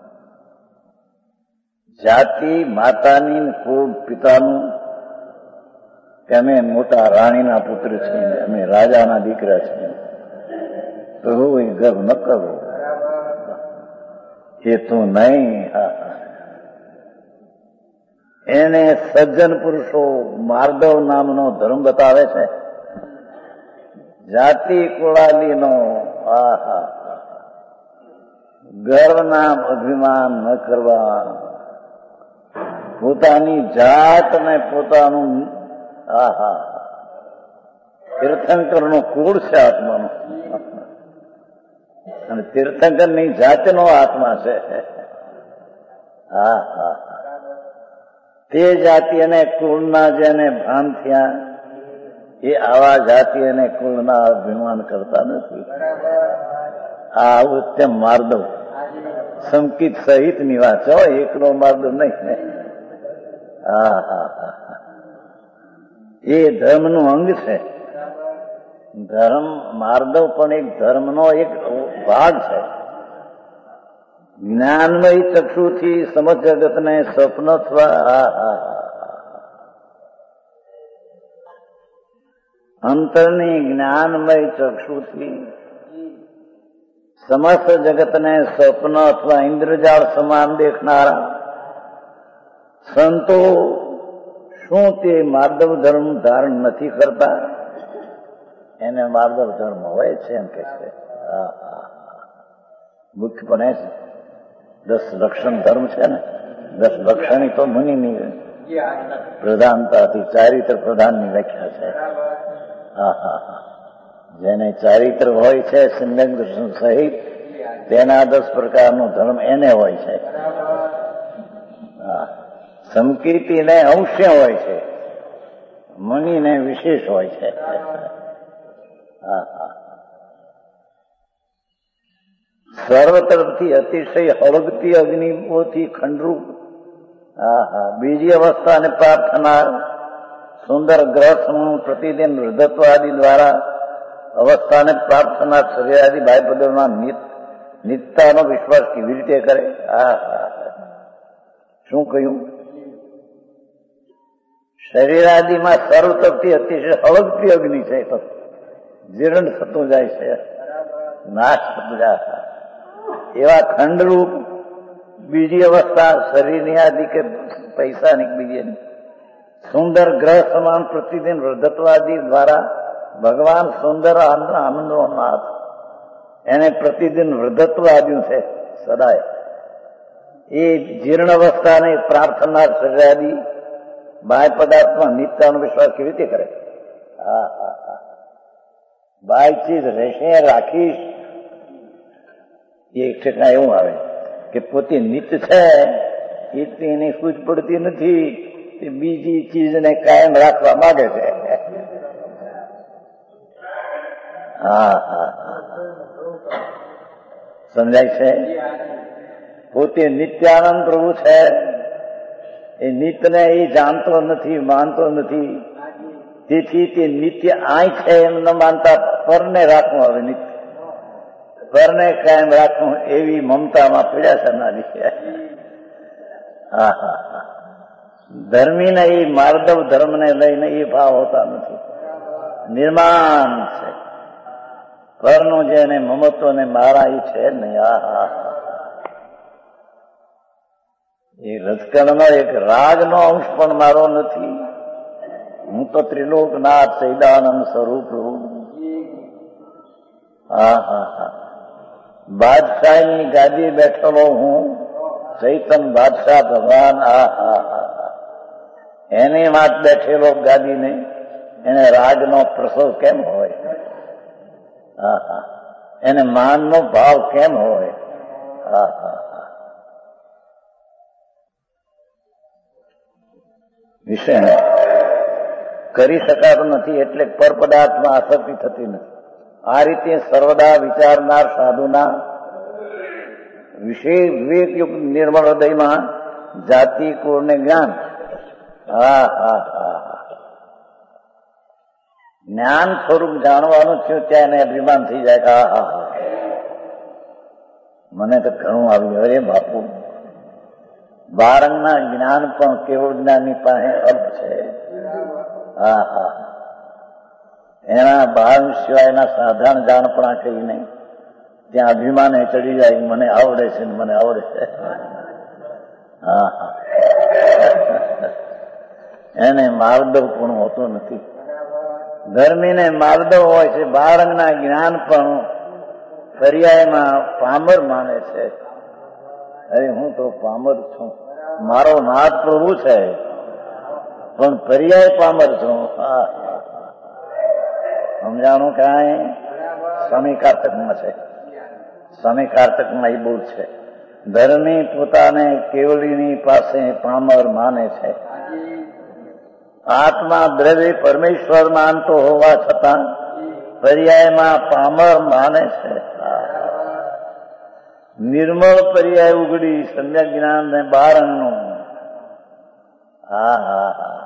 જાતિ માતાની, કુળ પિતાનું, કે અમે મોટા રાણીના પુત્ર છીએ, અમે રાજાના દીકરા છીએ, તો એ ગર્વ ન કરવો. એ તો નહીં. એને સજ્જન પુરુષો માર્દવ નામનો ધર્મ બતાવે છે. જાતિ કુળાદીનો આહા ગર્વના અભિમાન ન કરવા. પોતાની જાત ને પોતાનું આહા તીર્થંકરનો કુળ છે આત્માનો, અને તીર્થંકરની જાતનો આત્મા છે. હા હા તે જાતિ અને કુળના જેને ભાન થયા એ આવા જાતિ અને કુળના અભિમાન કરતા નથી. આ ઉત્તમ માર્દવ સંકિત સહિત ની વાત છે, એકલો માર્દવ નહીં. હા હા હા એ ધર્મનું અંગ છે. ધર્મ માર્દવ પણ એક ધર્મનો એક ભાગ છે. જ્ઞાનમય ચક્ષુથી સમસ્ત જગતને સ્વપ્ન થવા, અંતરની જ્ઞાનમય ચક્ષુથી સમસ્ત જગતને સ્વપ્ન અથવા ઇન્દ્રજાળ સમાન દેખનારા સંતો શું તે માર્દવ ધર્મ ધારણ નથી કરતા? એને માર્દવ ધર્મ હોય છે એમ કે છે. મુખ્યપણે દસ લક્ષણ ધર્મ છે ને, દસ લક્ષણી તો મુનિની પ્રધાનતાથી ચારિત્ર પ્રધાનની વ્યાખ્યા છે. હા હા હા જેને ચારિત્ર હોય છે સમ્યક દર્શન સહિત, તેના દસ પ્રકારનો ધર્મ એને હોય છે. હા સમકીર્તિને અંશ્ય હોય છે, મુનિને વિશેષ હોય છે. હા હા સર્વ તરફથી અતિશય હળગતી અગ્નિઓથી ખંડરૂપ. હા હા બીજી અવસ્થાને પ્રાપ્ત થનાર સુંદર ગ્રહ સમૂહ પ્રતિદિન વૃદ્ધત્વ આદિ દ્વારા અવસ્થાને પ્રાપ્ત થનાર શરીરાદિ બાહ્યપદોના નિત્યતાનો વિશ્વાસ કેવી રીતે કરે? હા હા શું કહ્યું? શરીરાદિમાં સર્વ તરફથી અતિશય હળગતી અગ્નિ છે, તો જીર્ણ થતું જાય છે, નાશ થતું જાય. એવા ખંડરૂપ બીજી અવસ્થા શરીરની આદિ કે પૈસાની બીજી સુંદર ગ્રહ સમાન પ્રતિદિન વૃદ્ધત્વાદિ દ્વારા ભગવાન સુંદર આનંદનો નાથ, એને પ્રતિદિન વૃદ્ધત્વ આપ્યું છે સદાય. એ જીર્ણ અવસ્થાને પ્રાર્થનાર શરીરાદિ બાહ્ય પદાર્થમાં નિત્યતાનો વિશ્વાસ કેવી રીતે કરે? હા હા હા બાહ્ય ચીજ રહેશે રાખીશ, એ એક ઠેકાણા એવું આવે કે પોતે નિત્ય છે, એટલી એની સૂઝ પડતી નથી. બીજી ચીજને કાયમ રાખવા માંગે છે. હા હા સમજાય છે. પોતે નિત્યાનંદ પ્રભુ છે, એ નિત્યને એ જાણતો નથી, માનતો નથી. તેથી તે નિત્ય આય છે એમ ન માનતા પરને રાખવું. હવે નિત્ય પરને કાયમ રાખવું એવી મમતામાં પીડ્યા કરનારી છે. હા હા હા ધર્મીને એ માર્દવ ધર્મને લઈને એ ભાવ હોતા નથી. નિર્માણ છે પરનું જેને મમત્વ ને મારા એ છે નહીં. હા હા એ રજકણનો એક રાગનો અંશ પણ મારો નથી. હું તો ત્રિલોકનાથ સૈદાનંદ સ્વરૂપ છું. હા હા હા બાદશાહની ગાદી બેઠેલો હું ચૈતન બાદશાહ ભગવાન. હા હા હા એની વાત બેઠેલો ગાદીને એને રાગનો પ્રસવ કેમ હોય? હા હા એને માનનો ભાવ કેમ હોય? હા હા હા વિષય કરી શકાતો નથી એટલે પરપદાર્થમાં આસક્તિ થતી નથી. આ રીતે સર્વદા વિચારનાર સાધુના વિશેષ વિવેકયુક્ત નિર્મળ હૃદયમાં જાતિ કુળને જ્ઞાન. હા હા હા જ્ઞાન સ્વરૂપ જાણવાનું થયું ત્યાં એને અભિમાન થઈ જાય. હા હા હા મને તો ઘણું આવ્યું. અરે બાપુ બારંગના જ્ઞાન પણ કેવળ જ્ઞાનની પાસે અલ્પ છે. હા હા એના બાર સિવાયના સાધારણ જાણપણા કહીને ત્યાં અભિમાન ચડી જાય. મને આવડે છે મને આવડે છે. હા હા એને માર્દવ પણ હોતું નથી. ધર્મીને માર્દવ હોય છે. બારંગના જ્ઞાન પણ પર્યાયમાં પામર માને છે. અરે હું તો પામર છું, મારો નાથ પ્રભુ છે પણ પર્યાય પામર છું. હા સમજાણું કાંઈ? સ્વામી કાર્તકમાં છે. સ્વામી કાર્તકમાં એ બહુ છે. ધર્મી પોતાને કેવલીની પાસે પામર માને છે. આત્મા દ્રવ્ય પરમેશ્વર માનતો હોવા છતાં પર્યાયમાં પામર માને છે. નિર્મળ પર્યાય ઉગડી સમ્યક જ્ઞાન ને બારંગનું. હા હા હા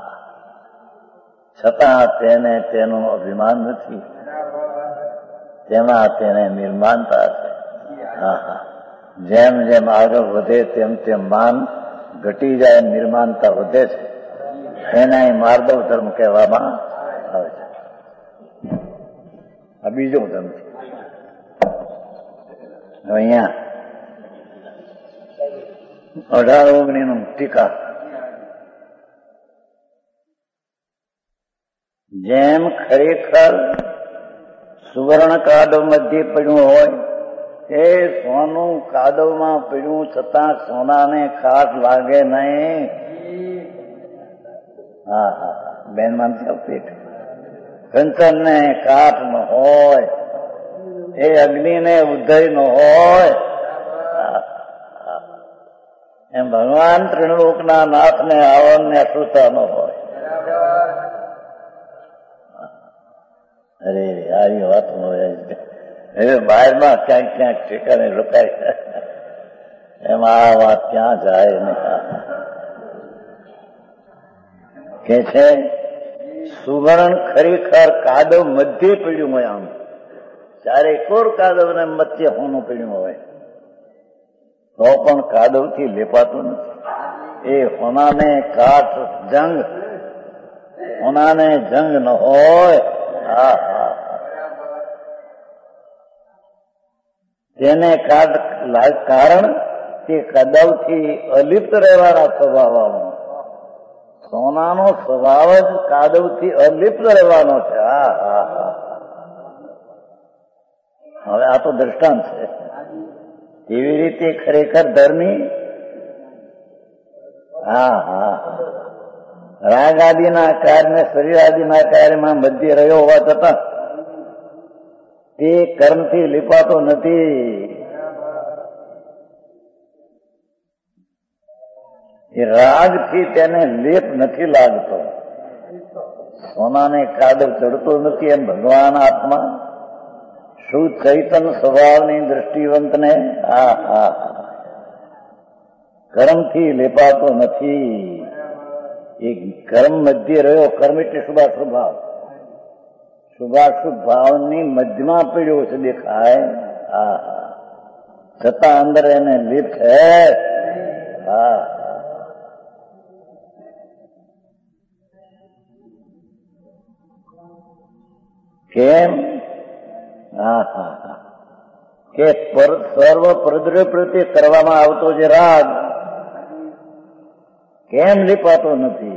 છતાં તેને તેનું અભિમાન નથી. તેમાં તેને નિર્માણતા છે. હા હા જેમ જેમ આગળ વધે તેમ તેમ માન ઘટી જાય, નિર્માણતા વધે છે. એને માર્દવ ધર્મ કહેવામાં આવે છે. આ બીજો ધર્મ છે. અહીંયા અઢાર ઓગણી નું ટીકા. જેમ ખરેખર સુવર્ણ કાદવ મધ્ય પડ્યું હોય એ સોનું કાદવમાં પડ્યું છતાં સોનાને ખાસ લાગે નહીં. હા હા બેન માનતી આવતી કંચન ને કાઠ ન હોય, એ અગ્નિ ને ઉદય ન હોય. એમ ભગવાન ત્રિલોકના નાથ ને આવરણ ને અશ્રુતા ન હોય. અરે આવી વાત ન હોય. હવે બહારમાં ક્યાંક ક્યાંક ઠેકાને રોકાય એમાં આ વાત ક્યાં જાય ને કે છે સુવર્ણ ખરેખર કાદવ મધ્ય પીડ્યું હોય. આમ ચારે કોર કાદવ ને મધ્ય હોનું પીડ્યું હોય તો પણ કાદવ થી લેપાતું નથી. એ હોનાને કાઠ જંગ, હોનાને જંગ ન હોય. હા હા તેને કારણ તે કાદવથી અલિપ્ત રહેવાના સ્વભાવમાં. સોનાનો સ્વભાવ જ કાદવથી અલિપ્ત રહેવાનો છે. હા હા હા હવે આ તો દ્રષ્ટાંત છે. એવી રીતે ખરેખર ધર્મી હા હા રાગ આદિના કાર્ય શરીર આદિના કાર્યમાં મધ્ય રહ્યો હોવા છતાં તે કર્મથી લીપાતો નથી. એ રાગથી તેને લેપ નથી લાગતો. સોનાને કાદવ ચડતો નથી એમ ભગવાન આત્મા શું ચૈતન સ્વભાવની દ્રષ્ટિવંતને આ હા કર્મથી લેપાતો નથી. એ કર્મ મધ્ય રહ્યો. કર્મ એટલે શુભાશુભ ભાવ. શુભાશુભ ભાવની મધ્યમાં પીડ્યો છે દેખાય. હા છતાં અંદર એને લીપ છે. હા કેમ? હા હા હા કે સર્વ પરદ્રવ્ય પ્રત્યે કરવામાં આવતો જે રાગ કેમ લીપાતો નથી?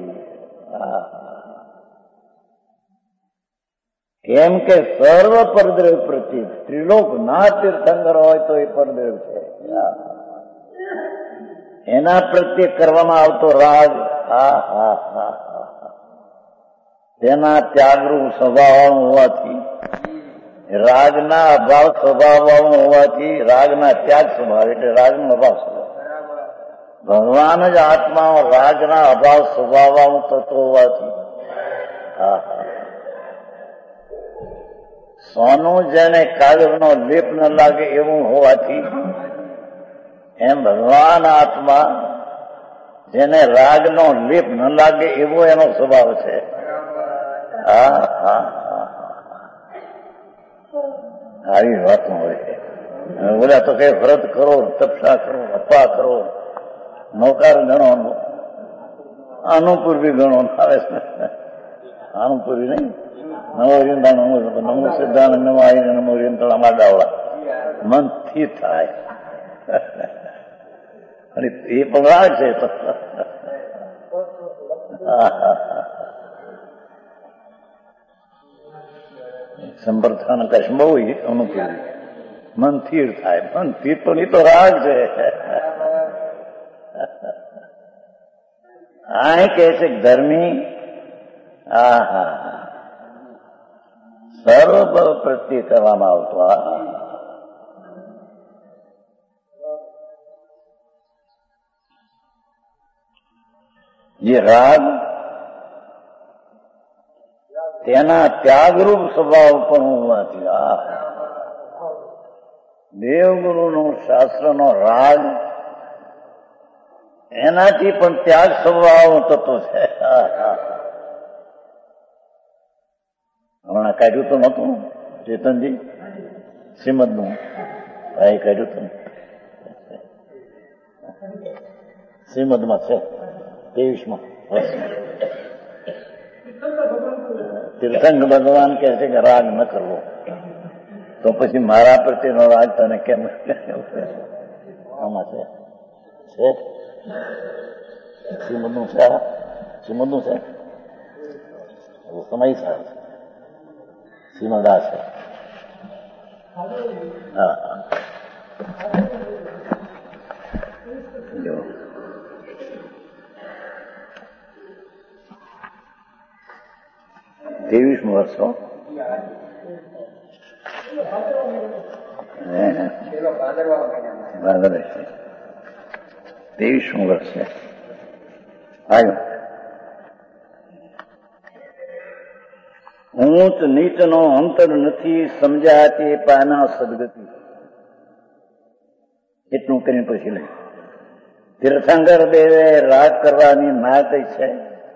કેમ કે સર્વ પરદ્રવ્ય પ્રત્યે ત્રિલોક ના તીર્થંકર હોય તો એ પરદ્રવ્ય છે. એના પ્રત્યે કરવામાં આવતો રાગ હા હા હા તેના ત્યાગરૂપ સ્વભાવ હોવાથી, રાગના અભાવ સ્વભાવ હોવાથી, રાગના ત્યાગ સ્વભાવ એટલે રાગનો અભાવ સ્વભાવ. ભગવાન જ આત્મા રાગના અભાવ સ્વભાવ થતો હોવાથી હા સોનું જેને કાગળનો લેપ ન લાગે એવું હોવાથી, એમ ભગવાન આત્મા જેને રાગનો લેપ ન લાગે એવો એનો સ્વભાવ છે. હા હા આવી વાતો હોય. બોલ્યા તો કઈ વ્રત કરો, તપસ્યા કરો, અપા કરો, નૌકાર ગણો, અનુપૂર્વી ગણો આવે છે. અનુપૂર્વી નહીં, નવો રીંદા નમો સિદ્ધાનંદ નમો આવીને નમો રીંતળા માંડાવડા મનથી થાય. અને એ પણ રાગ છે. સંપ્રથાન કશ બહુ અનુકૂળ મન સ્થિર થાય. મન સ્થિર પણ એ તો રાગ છે. આ કહે છે ધર્મી હા હા સર્વ પ્રત્યે કરવામાં આવતો આ જે રાગ તેના ત્યાગરૂપ સ્વભાવ પણ હોવાથી આ દેવગુરુનો શાસ્ત્રનો રાગ એનાથી પણ ત્યાગ સ્વભાવ થતો છે. હમણાં કાઢ્યું તો નતું ચેતનજી શ્રીમદનું ભાઈ કાઢ્યું હતું શ્રીમદમાં છે ત્રેવીસમાં વર્ષમાં. તીર્થંકર ભગવાન કહે છે કે રાગ ન કરવો, તો પછી મારા પ્રત્યેનો રાગ તને કેમ? આમાં છે શ્રીમદનું છે શ્રીમદનું છે સમય સાર શ્રીમદા છે. હા ત્રેવીસમું વર્ષો ત્રેવીસમું વર્ષ છે. આવ્યું ઊંચ નીચનો અંતર નથી સમજ્યા તે પાના સદગતિ. એટલું કરીને પછી લે તીર્થંકર દેવે રાગ કરવાની ના કઈ છે.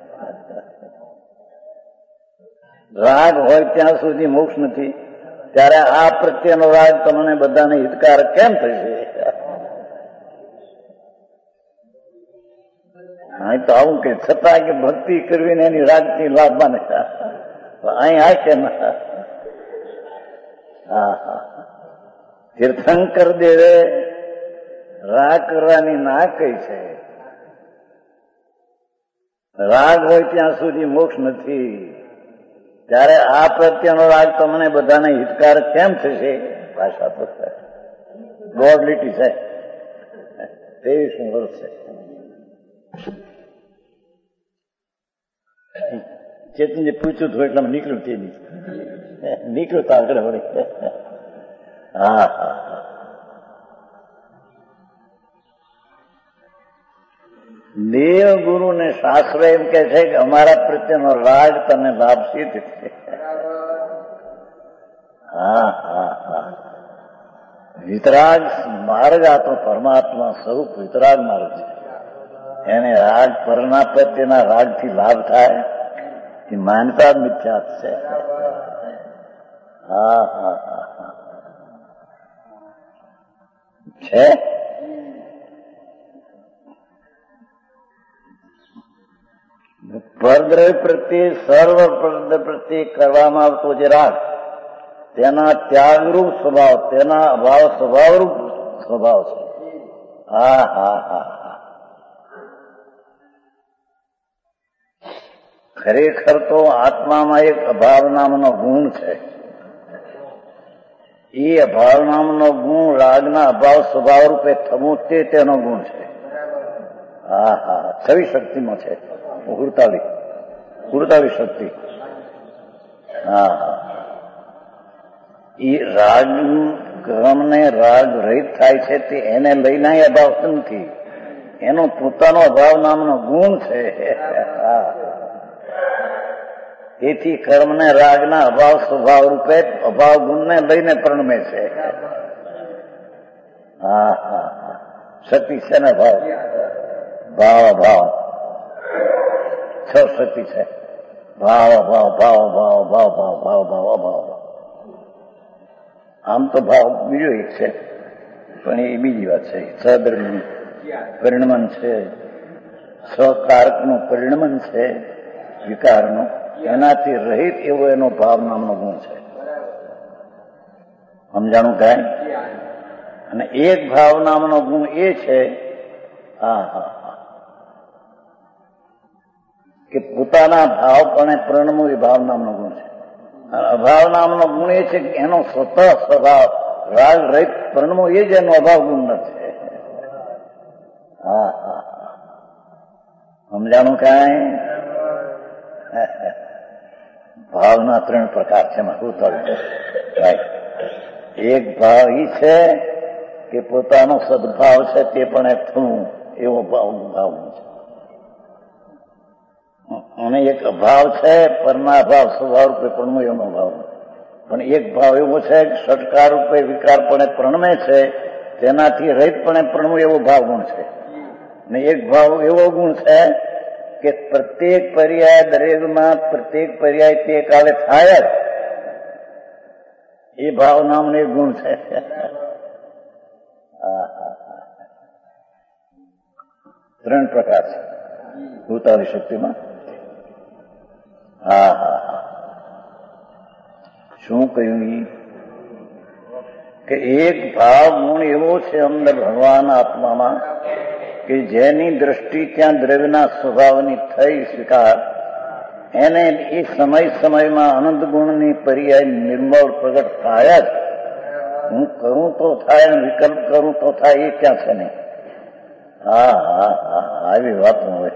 રાગ હોય ત્યાં સુધી મોક્ષ નથી, ત્યારે આ પ્રત્યેનો રાગ તમને બધાને હિતકાર કેમ થશે? અહીં તો આવું કે છતાં કે ભક્તિ કરવીને એની રાગથી લાભ માને. અહીં આ કે હા હા તીર્થંકર દેવે રાગ કરવાની ના કઈ છે. રાગ હોય ત્યાં સુધી મોક્ષ નથી, ત્યારે આ પ્રત્યેનો રાગ તમને બધાને હિતકાર કેમ થશે? ભાષા તો દોઢ લીટી છે. ત્રેવીસમું વર્ષ છે. ચેતનજી પૂછ્યું હતું એટલે નીકળ્યું તે નીકળ્યું તો આગળ વળી. હા હા દેવ ગુરુ ને શાસ્ત્ર એમ કે છે કે અમારા પ્રત્યેનો રાગ તને લાભશી છે. હા હા હા વિતરાગ માર્ગ આ તો પરમાત્મા સ્વરૂપ વિતરાગ માર્ગ છે. એને રાગ પરના પ્રત્યેના રાગથી લાભ થાય એ માનતા મિથ્યા છે. હા હા હા હા છે. પરદ્રવ્ય પ્રત્યે સર્વ પરદ્રવ્ય પ્રત્યે કરવામાં આવતો જે રાગ તેના ત્યાગરૂપ સ્વભાવ, તેના અભાવ સ્વભાવરૂપ સ્વભાવ છે. હા હા હા હા ખરેખર તો આત્મામાં એક અભાવ નામનો ગુણ છે. એ અભાવ નામનો ગુણ રાગના અભાવ સ્વભાવ રૂપે થવું તે તેનો ગુણ છે. હા હા છવી શક્તિમાં છે. હુરતાલી હુરતાલી શક્તિ. હા હા એ રાગ ક્રમને રાગ રહિત થાય છે તે એને લઈને અભાવ નથી, એનો પોતાનો અભાવ નામનો ગુણ છે. તેથી કર્મને રાગના અભાવ સ્વભાવ રૂપે અભાવ ગુણને લઈને પ્રણમે છે. હા હા હા શક્તિ છે ને ભાવ ભાવ અભાવ છ શક્તિ છે. ભાવ અભાવ ભાવ ભાવ ભાવ ભાવ ભાવ ભાવ અભાવ. આમ તો ભાવ બીજો એક છે પણ એ બીજી વાત છે. સદર્મ પરિણમન છે, સ્વકારકનું પરિણમન છે વિકારનું, એનાથી રહિત એવો એનો ભાવ નામનો ગુણ છે. સમજાણું કાંઈ? અને એક ભાવ નામનો ગુણ એ છે હા હા હા કે પોતાના ભાવપણે પ્રણમવું એ ભાવ નામનો ગુણ છે. અભાવ નામનો ગુણ એ છે કે એનો સ્વતઃ સ્વભાવ રાગ રહિત પ્રણમો એ જ એનો અભાવ ગુણ નથી. હા હા સમજાણું કાંઈ? ભાવના ત્રણ પ્રકાર છે. એમાં શું થયું? એક ભાવ એ છે કે પોતાનો સદભાવ છે તે પણ એક થવું એવો ભાવ ભાવ છે. અને એક અભાવ છે પરના અભાવ સ્વભાવ રૂપે પ્રણમો એનો ભાવ. પણ એક ભાવ એવો છે કે ષટકાર રૂપે વિકારપણે પ્રણમે છે તેનાથી રહિતપણે પ્રણમો એવો ભાવ ગુણ છે. અને એક ભાવ એવો ગુણ છે કે પ્રત્યેક પર્યાય દરેકમાં પ્રત્યેક પર્યાય તે કાલે થાય જ એ ભાવ નામનો એક ગુણ છે. ત્રણ પ્રકાર છે ભૂતાલી શક્તિમાં. હા હા હા શું કહ્યું? કે એક ભાવ ગુણ એવો છે અંદર ભગવાન આત્મામાં કે જેની દ્રષ્ટિ ત્યાં દ્રવ્યના સ્વભાવની થઈ સ્વીકાર, એને એ સમય સમયમાં અનંત ગુણની પર્યાય નિર્મળ પ્રગટ થાય જ. હું કરું તો થાય, વિકલ્પ કરું તો થાય, એ ક્યાં છે નહીં. હા હા હા આવી વાત હોય.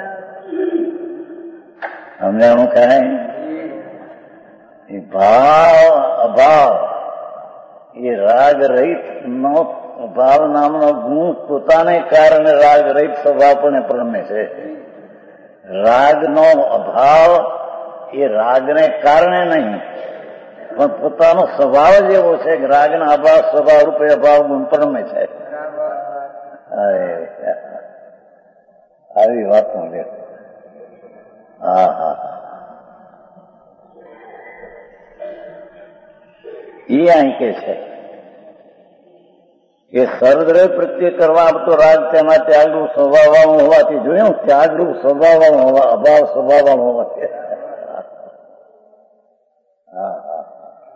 સમજાણું કાંઈ? એ ભાવ અભાવ એ રાગ રહિત નો ભાવ નામનો ગુણ પોતાને કારણે રાગ રહિત સ્વભાવ પણ પ્રણમે છે. રાગનો અભાવ એ રાગને કારણે નહીં પણ પોતાનો સ્વભાવ જ એવો છે કે રાગના અભાવ સ્વભાવ રૂપે અભાવ ગુણ પ્રણમે છે. આવી વાત મળે. હા હા એ અહીં કે છે કે સર્વદ્રવ્ય પ્રત્યે કરવા આપતો રાગ તેમાં ત્યાગરૂપ સ્વભાવમાં હોવાથી જોયું, ત્યાગરૂપ સ્વભાવમાં હોવા અભાવ સ્વભાવમાં હોવાથી. હા હા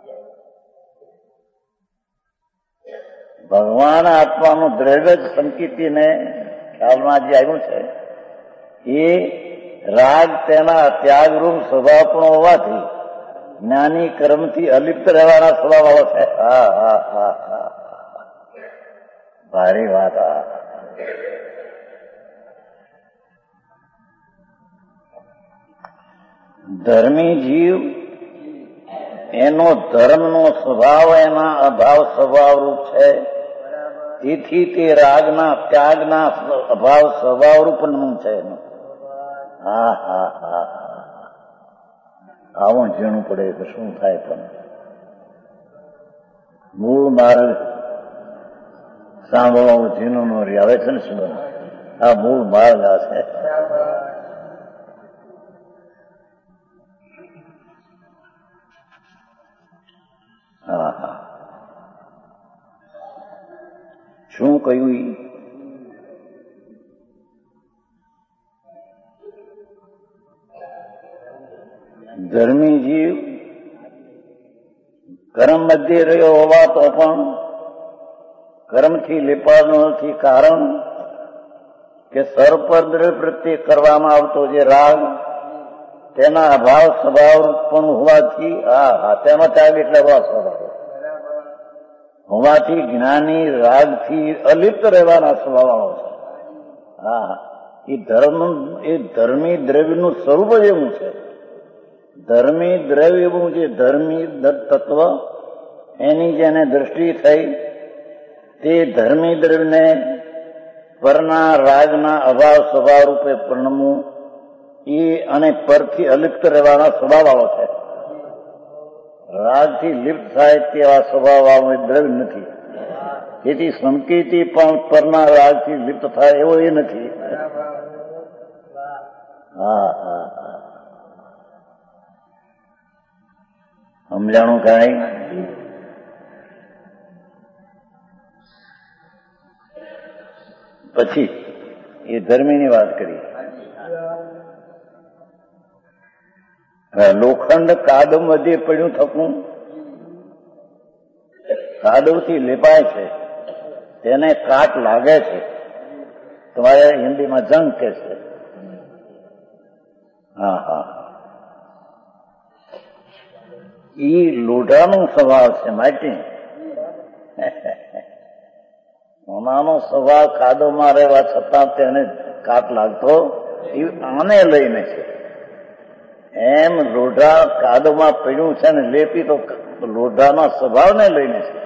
ભગવાન આત્માનું દ્રવ્ય જ સંકિતિને ખ્યાલમાં જે આવ્યું છે એ રાગ તેના ત્યાગરૂપ સ્વભાવ પણ હોવાથી જ્ઞાની કર્મથી અલિપ્ત રહેવાના સ્વભાવ આવો છે. હા હા હા હા ભારી વાત. ધર્મી જીવ એનો ધર્મનો સ્વભાવ એના અભાવ સ્વભાવ રૂપ છે તેથી તે રાગના ત્યાગના અભાવ સ્વભાવરૂપનું છે એનું. હા હા હા આવું ઝીણું પડે તો શું થાય? પણ મૂળ માર્ગ સાંભળવા ઝીણું નો રી આવે છે ને શું? આ મૂળ માર્ગ આ છે. હા હા શું કહ્યું? ધર્મી જીવ કર્મ મધ્ય રહ્યો હોવા તો પણ કર્મથી લેપાનો નથી. કારણ કે સર્વપદ્રવ્ય પ્રત્યે કરવામાં આવતો જે રાગ તેના અભાવ સ્વભાવ પણ હોવાથી, હા હા તેમાં ત્યાગ એટલે અભાવ સ્વભાવ હોવાથી જ્ઞાની રાગથી અલિપ્ત રહેવાના સ્વભાવ છે. હા એ ધર્મ એ ધર્મી દ્રવ્યનું સ્વરૂપ જ એવું છે. ધર્મી દ્રવ્ય એવું છે, ધર્મી તત્વ એની જેને દ્રષ્ટિ થઈ તે ધર્મી દ્રવ્યને પરના રાગના અભાવ સ્વભાવ રૂપે પરણવું એ અને પરથી અલિપ્ત રહેવાના સ્વભાવ વાળો છે. રાગથી લિપ્ત થાય તેવા સ્વભાવ વાળો દ્રવ્ય નથી. તેથી સંકેતી પણ પરના રાગથી લિપ્ત થાય એવો એ નથી. હા હા હા સમજાણું કાંઈ? પછી એ ધર્મીની વાત કરી. લોખંડ કાદવ મધ્યે પડ્યું થકું કાદવથી લેપાય છે, તેને કાટ લાગે છે. તમારે હિન્દીમાં જંગ કે છે. હા હા ઈ લોઢાનો સ્વભાવ છે. માટી સોનાનો સ્વભાવ કાદવમાં રહેવા છતાં તેને કાટ લાગતો એ આને લઈને છે. એમ લોઢા કાદવમાં પડ્યું છે ને લેપી તો લોઢાના સ્વભાવને લઈને છે.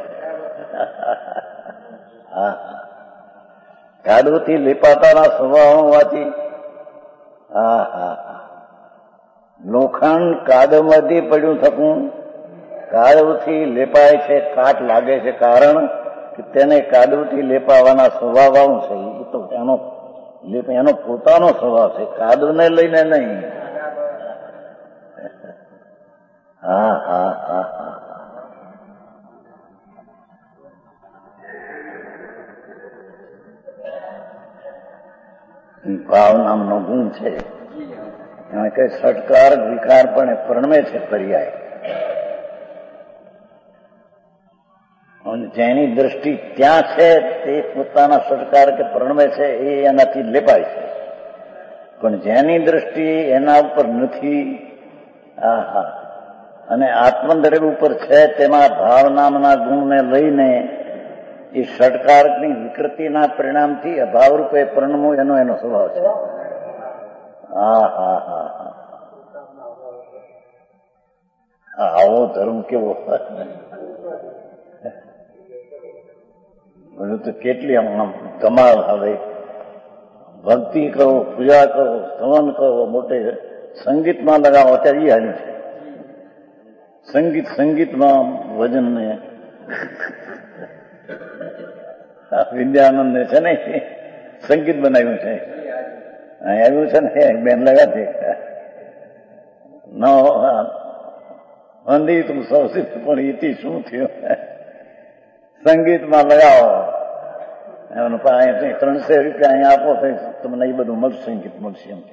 હા કાદવથી લેપાતાના સ્વભાવ હોવાથી હા હા લોખંડ કાદવમાંથી પડ્યું થકું કાદવથી લેપાય છે, કાટ લાગે છે. કારણ કે તેને કાદવથી લેપાવાના સ્વભાવ આવું છે. એ તો એનો એનો પોતાનો સ્વભાવ છે, કાદવને લઈને નહીં. હા હા હા હા ભાવ નામનો ગુણ છે. કારણ કે ષટકાર વિકાર પણ પરણમે છે પર્યાય. અને જેની દ્રષ્ટિ ત્યાં છે તે પોતાના ષટકાર કે પરણમે છે એ એનાથી લેપાય છે. પણ જેની દ્રષ્ટિ એના ઉપર નથી, હા હા અને આત્મદ્રવ્ય ઉપર છે, તેમાં ભાવ નામના ગુણને લઈને એ ષટકારની વિકૃતિના પરિણામથી અભાવરૂપે પરણમું એનો એનો સ્વભાવ છે. હા હા હા હા આવો ધર્મ કેવો! બધું તો કેટલી આમ કમાલ. હવે ભક્તિ કરો, પૂજા કરો, સ્તવન કરો, મોટે સંગીતમાં લગાવો અત્યારે એ હાલ્યું છે. સંગીત સંગીતમાં ભજનને વિદ્યાનંદને છે ને સંગીત બનાવ્યું છે. આવ્યું છે ને બેન લગાતી ન મંદિર તું સૌથી પણ એથી શું થયું? સંગીતમાં લગાવો એનું ત્રણસો રૂપિયા અહીંયા આપો તો તમને એ બધું મળશે, સંગીત મળશે. એમ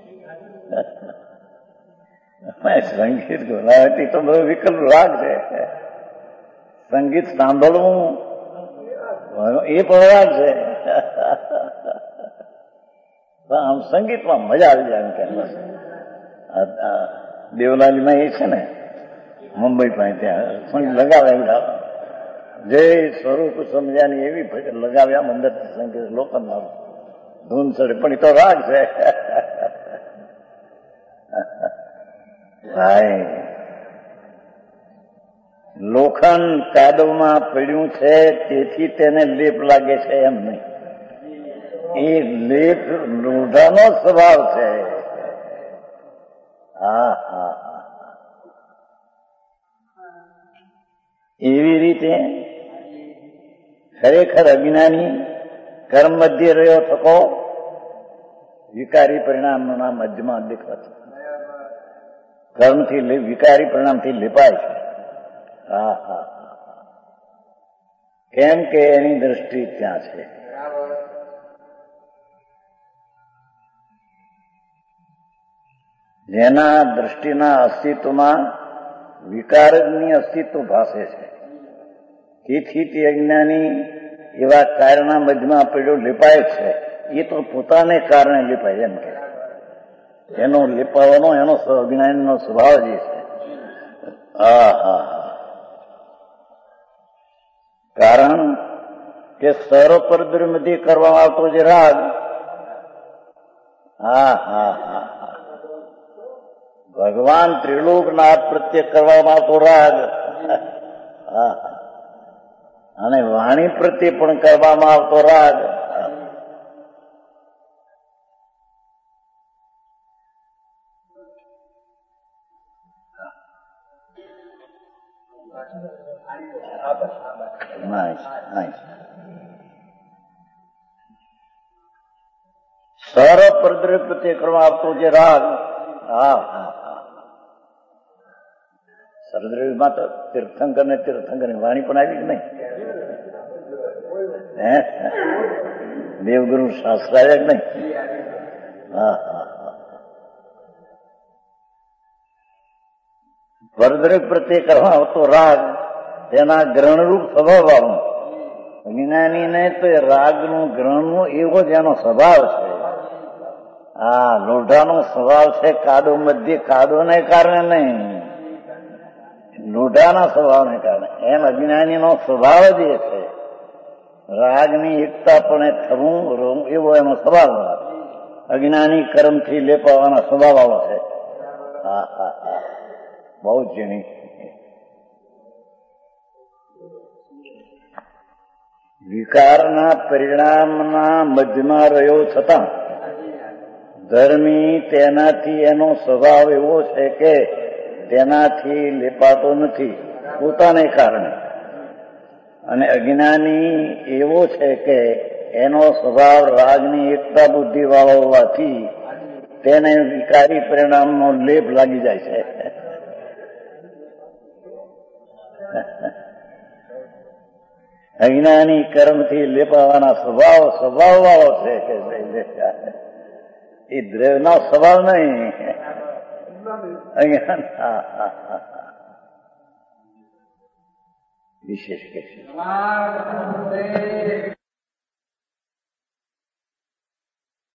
સંગીત ગુલાવતી તો બધું વિકલ્પ રાગ છે. સંગીત સાંભળવું એ પણ રાગ છે. આમ સંગીતમાં મજા આવી જાય. એમ કે દેવલાલીમાં એ છે ને મુંબઈ પાસે ત્યાં સંગીત લગાવે જય સ્વરૂપ સમજ્યાની એવી લગાવ્યા અંદરથી સંગીત લોકોના ધૂન ચડે પણ એ તો રાગ છે. ભાઈ લોખંડ કાદવમાં પડ્યું છે તેથી તેને લેપ લાગે છે એમ નહીં. એ લેપ લોઢાનો સ્વભાવ છે. હા હા હા એવી રીતે ખરેખર અજ્ઞાની કર્મ મધ્ય રહ્યો થકો વિકારી પરિણામના મધ્યમાં દેખાતો કર્મથી વિકારી પરિણામથી લેપાય છે. હા હા કેમ કે એની દ્રષ્ટિ ત્યાં છે. જેના દ્રષ્ટિના અસ્તિત્વમાં વિકારની અસ્તિત્વ ભાસે છે તેથી તે અજ્ઞાની એવા કાર્યના મધ્યમાં પડ્યો લેપાય છે. એ તો પોતાને કારણે લેપાય એમ કે એનો લેપાવાનો એનો અજ્ઞાનીનો સ્વભાવ જે છે. હા હા હા કારણ કે સર્વપરદ્રવ્યમાંથી કરવામાં આવતો જે રાગ હા હા હા હા ભગવાન ત્રિલોકનાથ પ્રત્યે કરવામાં આવતો રાગ હા અને વાણી પ્રત્યે પણ કરવામાં આવતો રાગ સર્વપરદ્રવ્ય પ્રત્યે કરવામાં આવતો જે રાગ હા હા હા સર્વદ્રવ્યમાં તો તીર્થંકર ને તીર્થંકર વાણી પણ આવી કે નહીં. દેવગુરુ શાસ્ત્ર આવ્યા કે નહીં. હા હા હા પરદ્રવ્ય પ્રત્યે કરવા આવતો રાગ તેના ગ્રહણરૂપ સ્વભાવ વાળો જ્ઞાનીને તો રાગનું ગ્રહણનું એવો જ એનો સ્વભાવ છે. હા લોઢાનો સ્વભાવ છે કાદો મધ્ય કાદોને કારણે નહીં લોઢાના સ્વભાવને કારણે એમ અજ્ઞાનીનો સ્વભાવ જ એ છે. રાગની એકતા પણ થવું એવો એનો સ્વભાવ અજ્ઞાની કર્મથી લેપાવાના સ્વભાવ વાળો છે. હા હા હા બહુ ઝીણી વિકારના પરિણામના મધ્યમાં રહ્યો છતાં ધર્મી તેનાથી એનો સ્વભાવ એવો છે કે તેનાથી લેપાતો નથી પોતાને કારણે અને અજ્ઞાની એવો છે કે એનો સ્વભાવ રાગની એકતા બુદ્ધિ વાળો હોવાથી તેને વિકારી પરિણામનો લેપ લાગી જાય છે. અજ્ઞાની કર્મથી લેપાવાના સ્વભાવ સ્વભાવ વાળો છે કે એ દ્રવ્યનો સ્વભાવ નહીં અજ્ઞાન વિશેષ કે છે.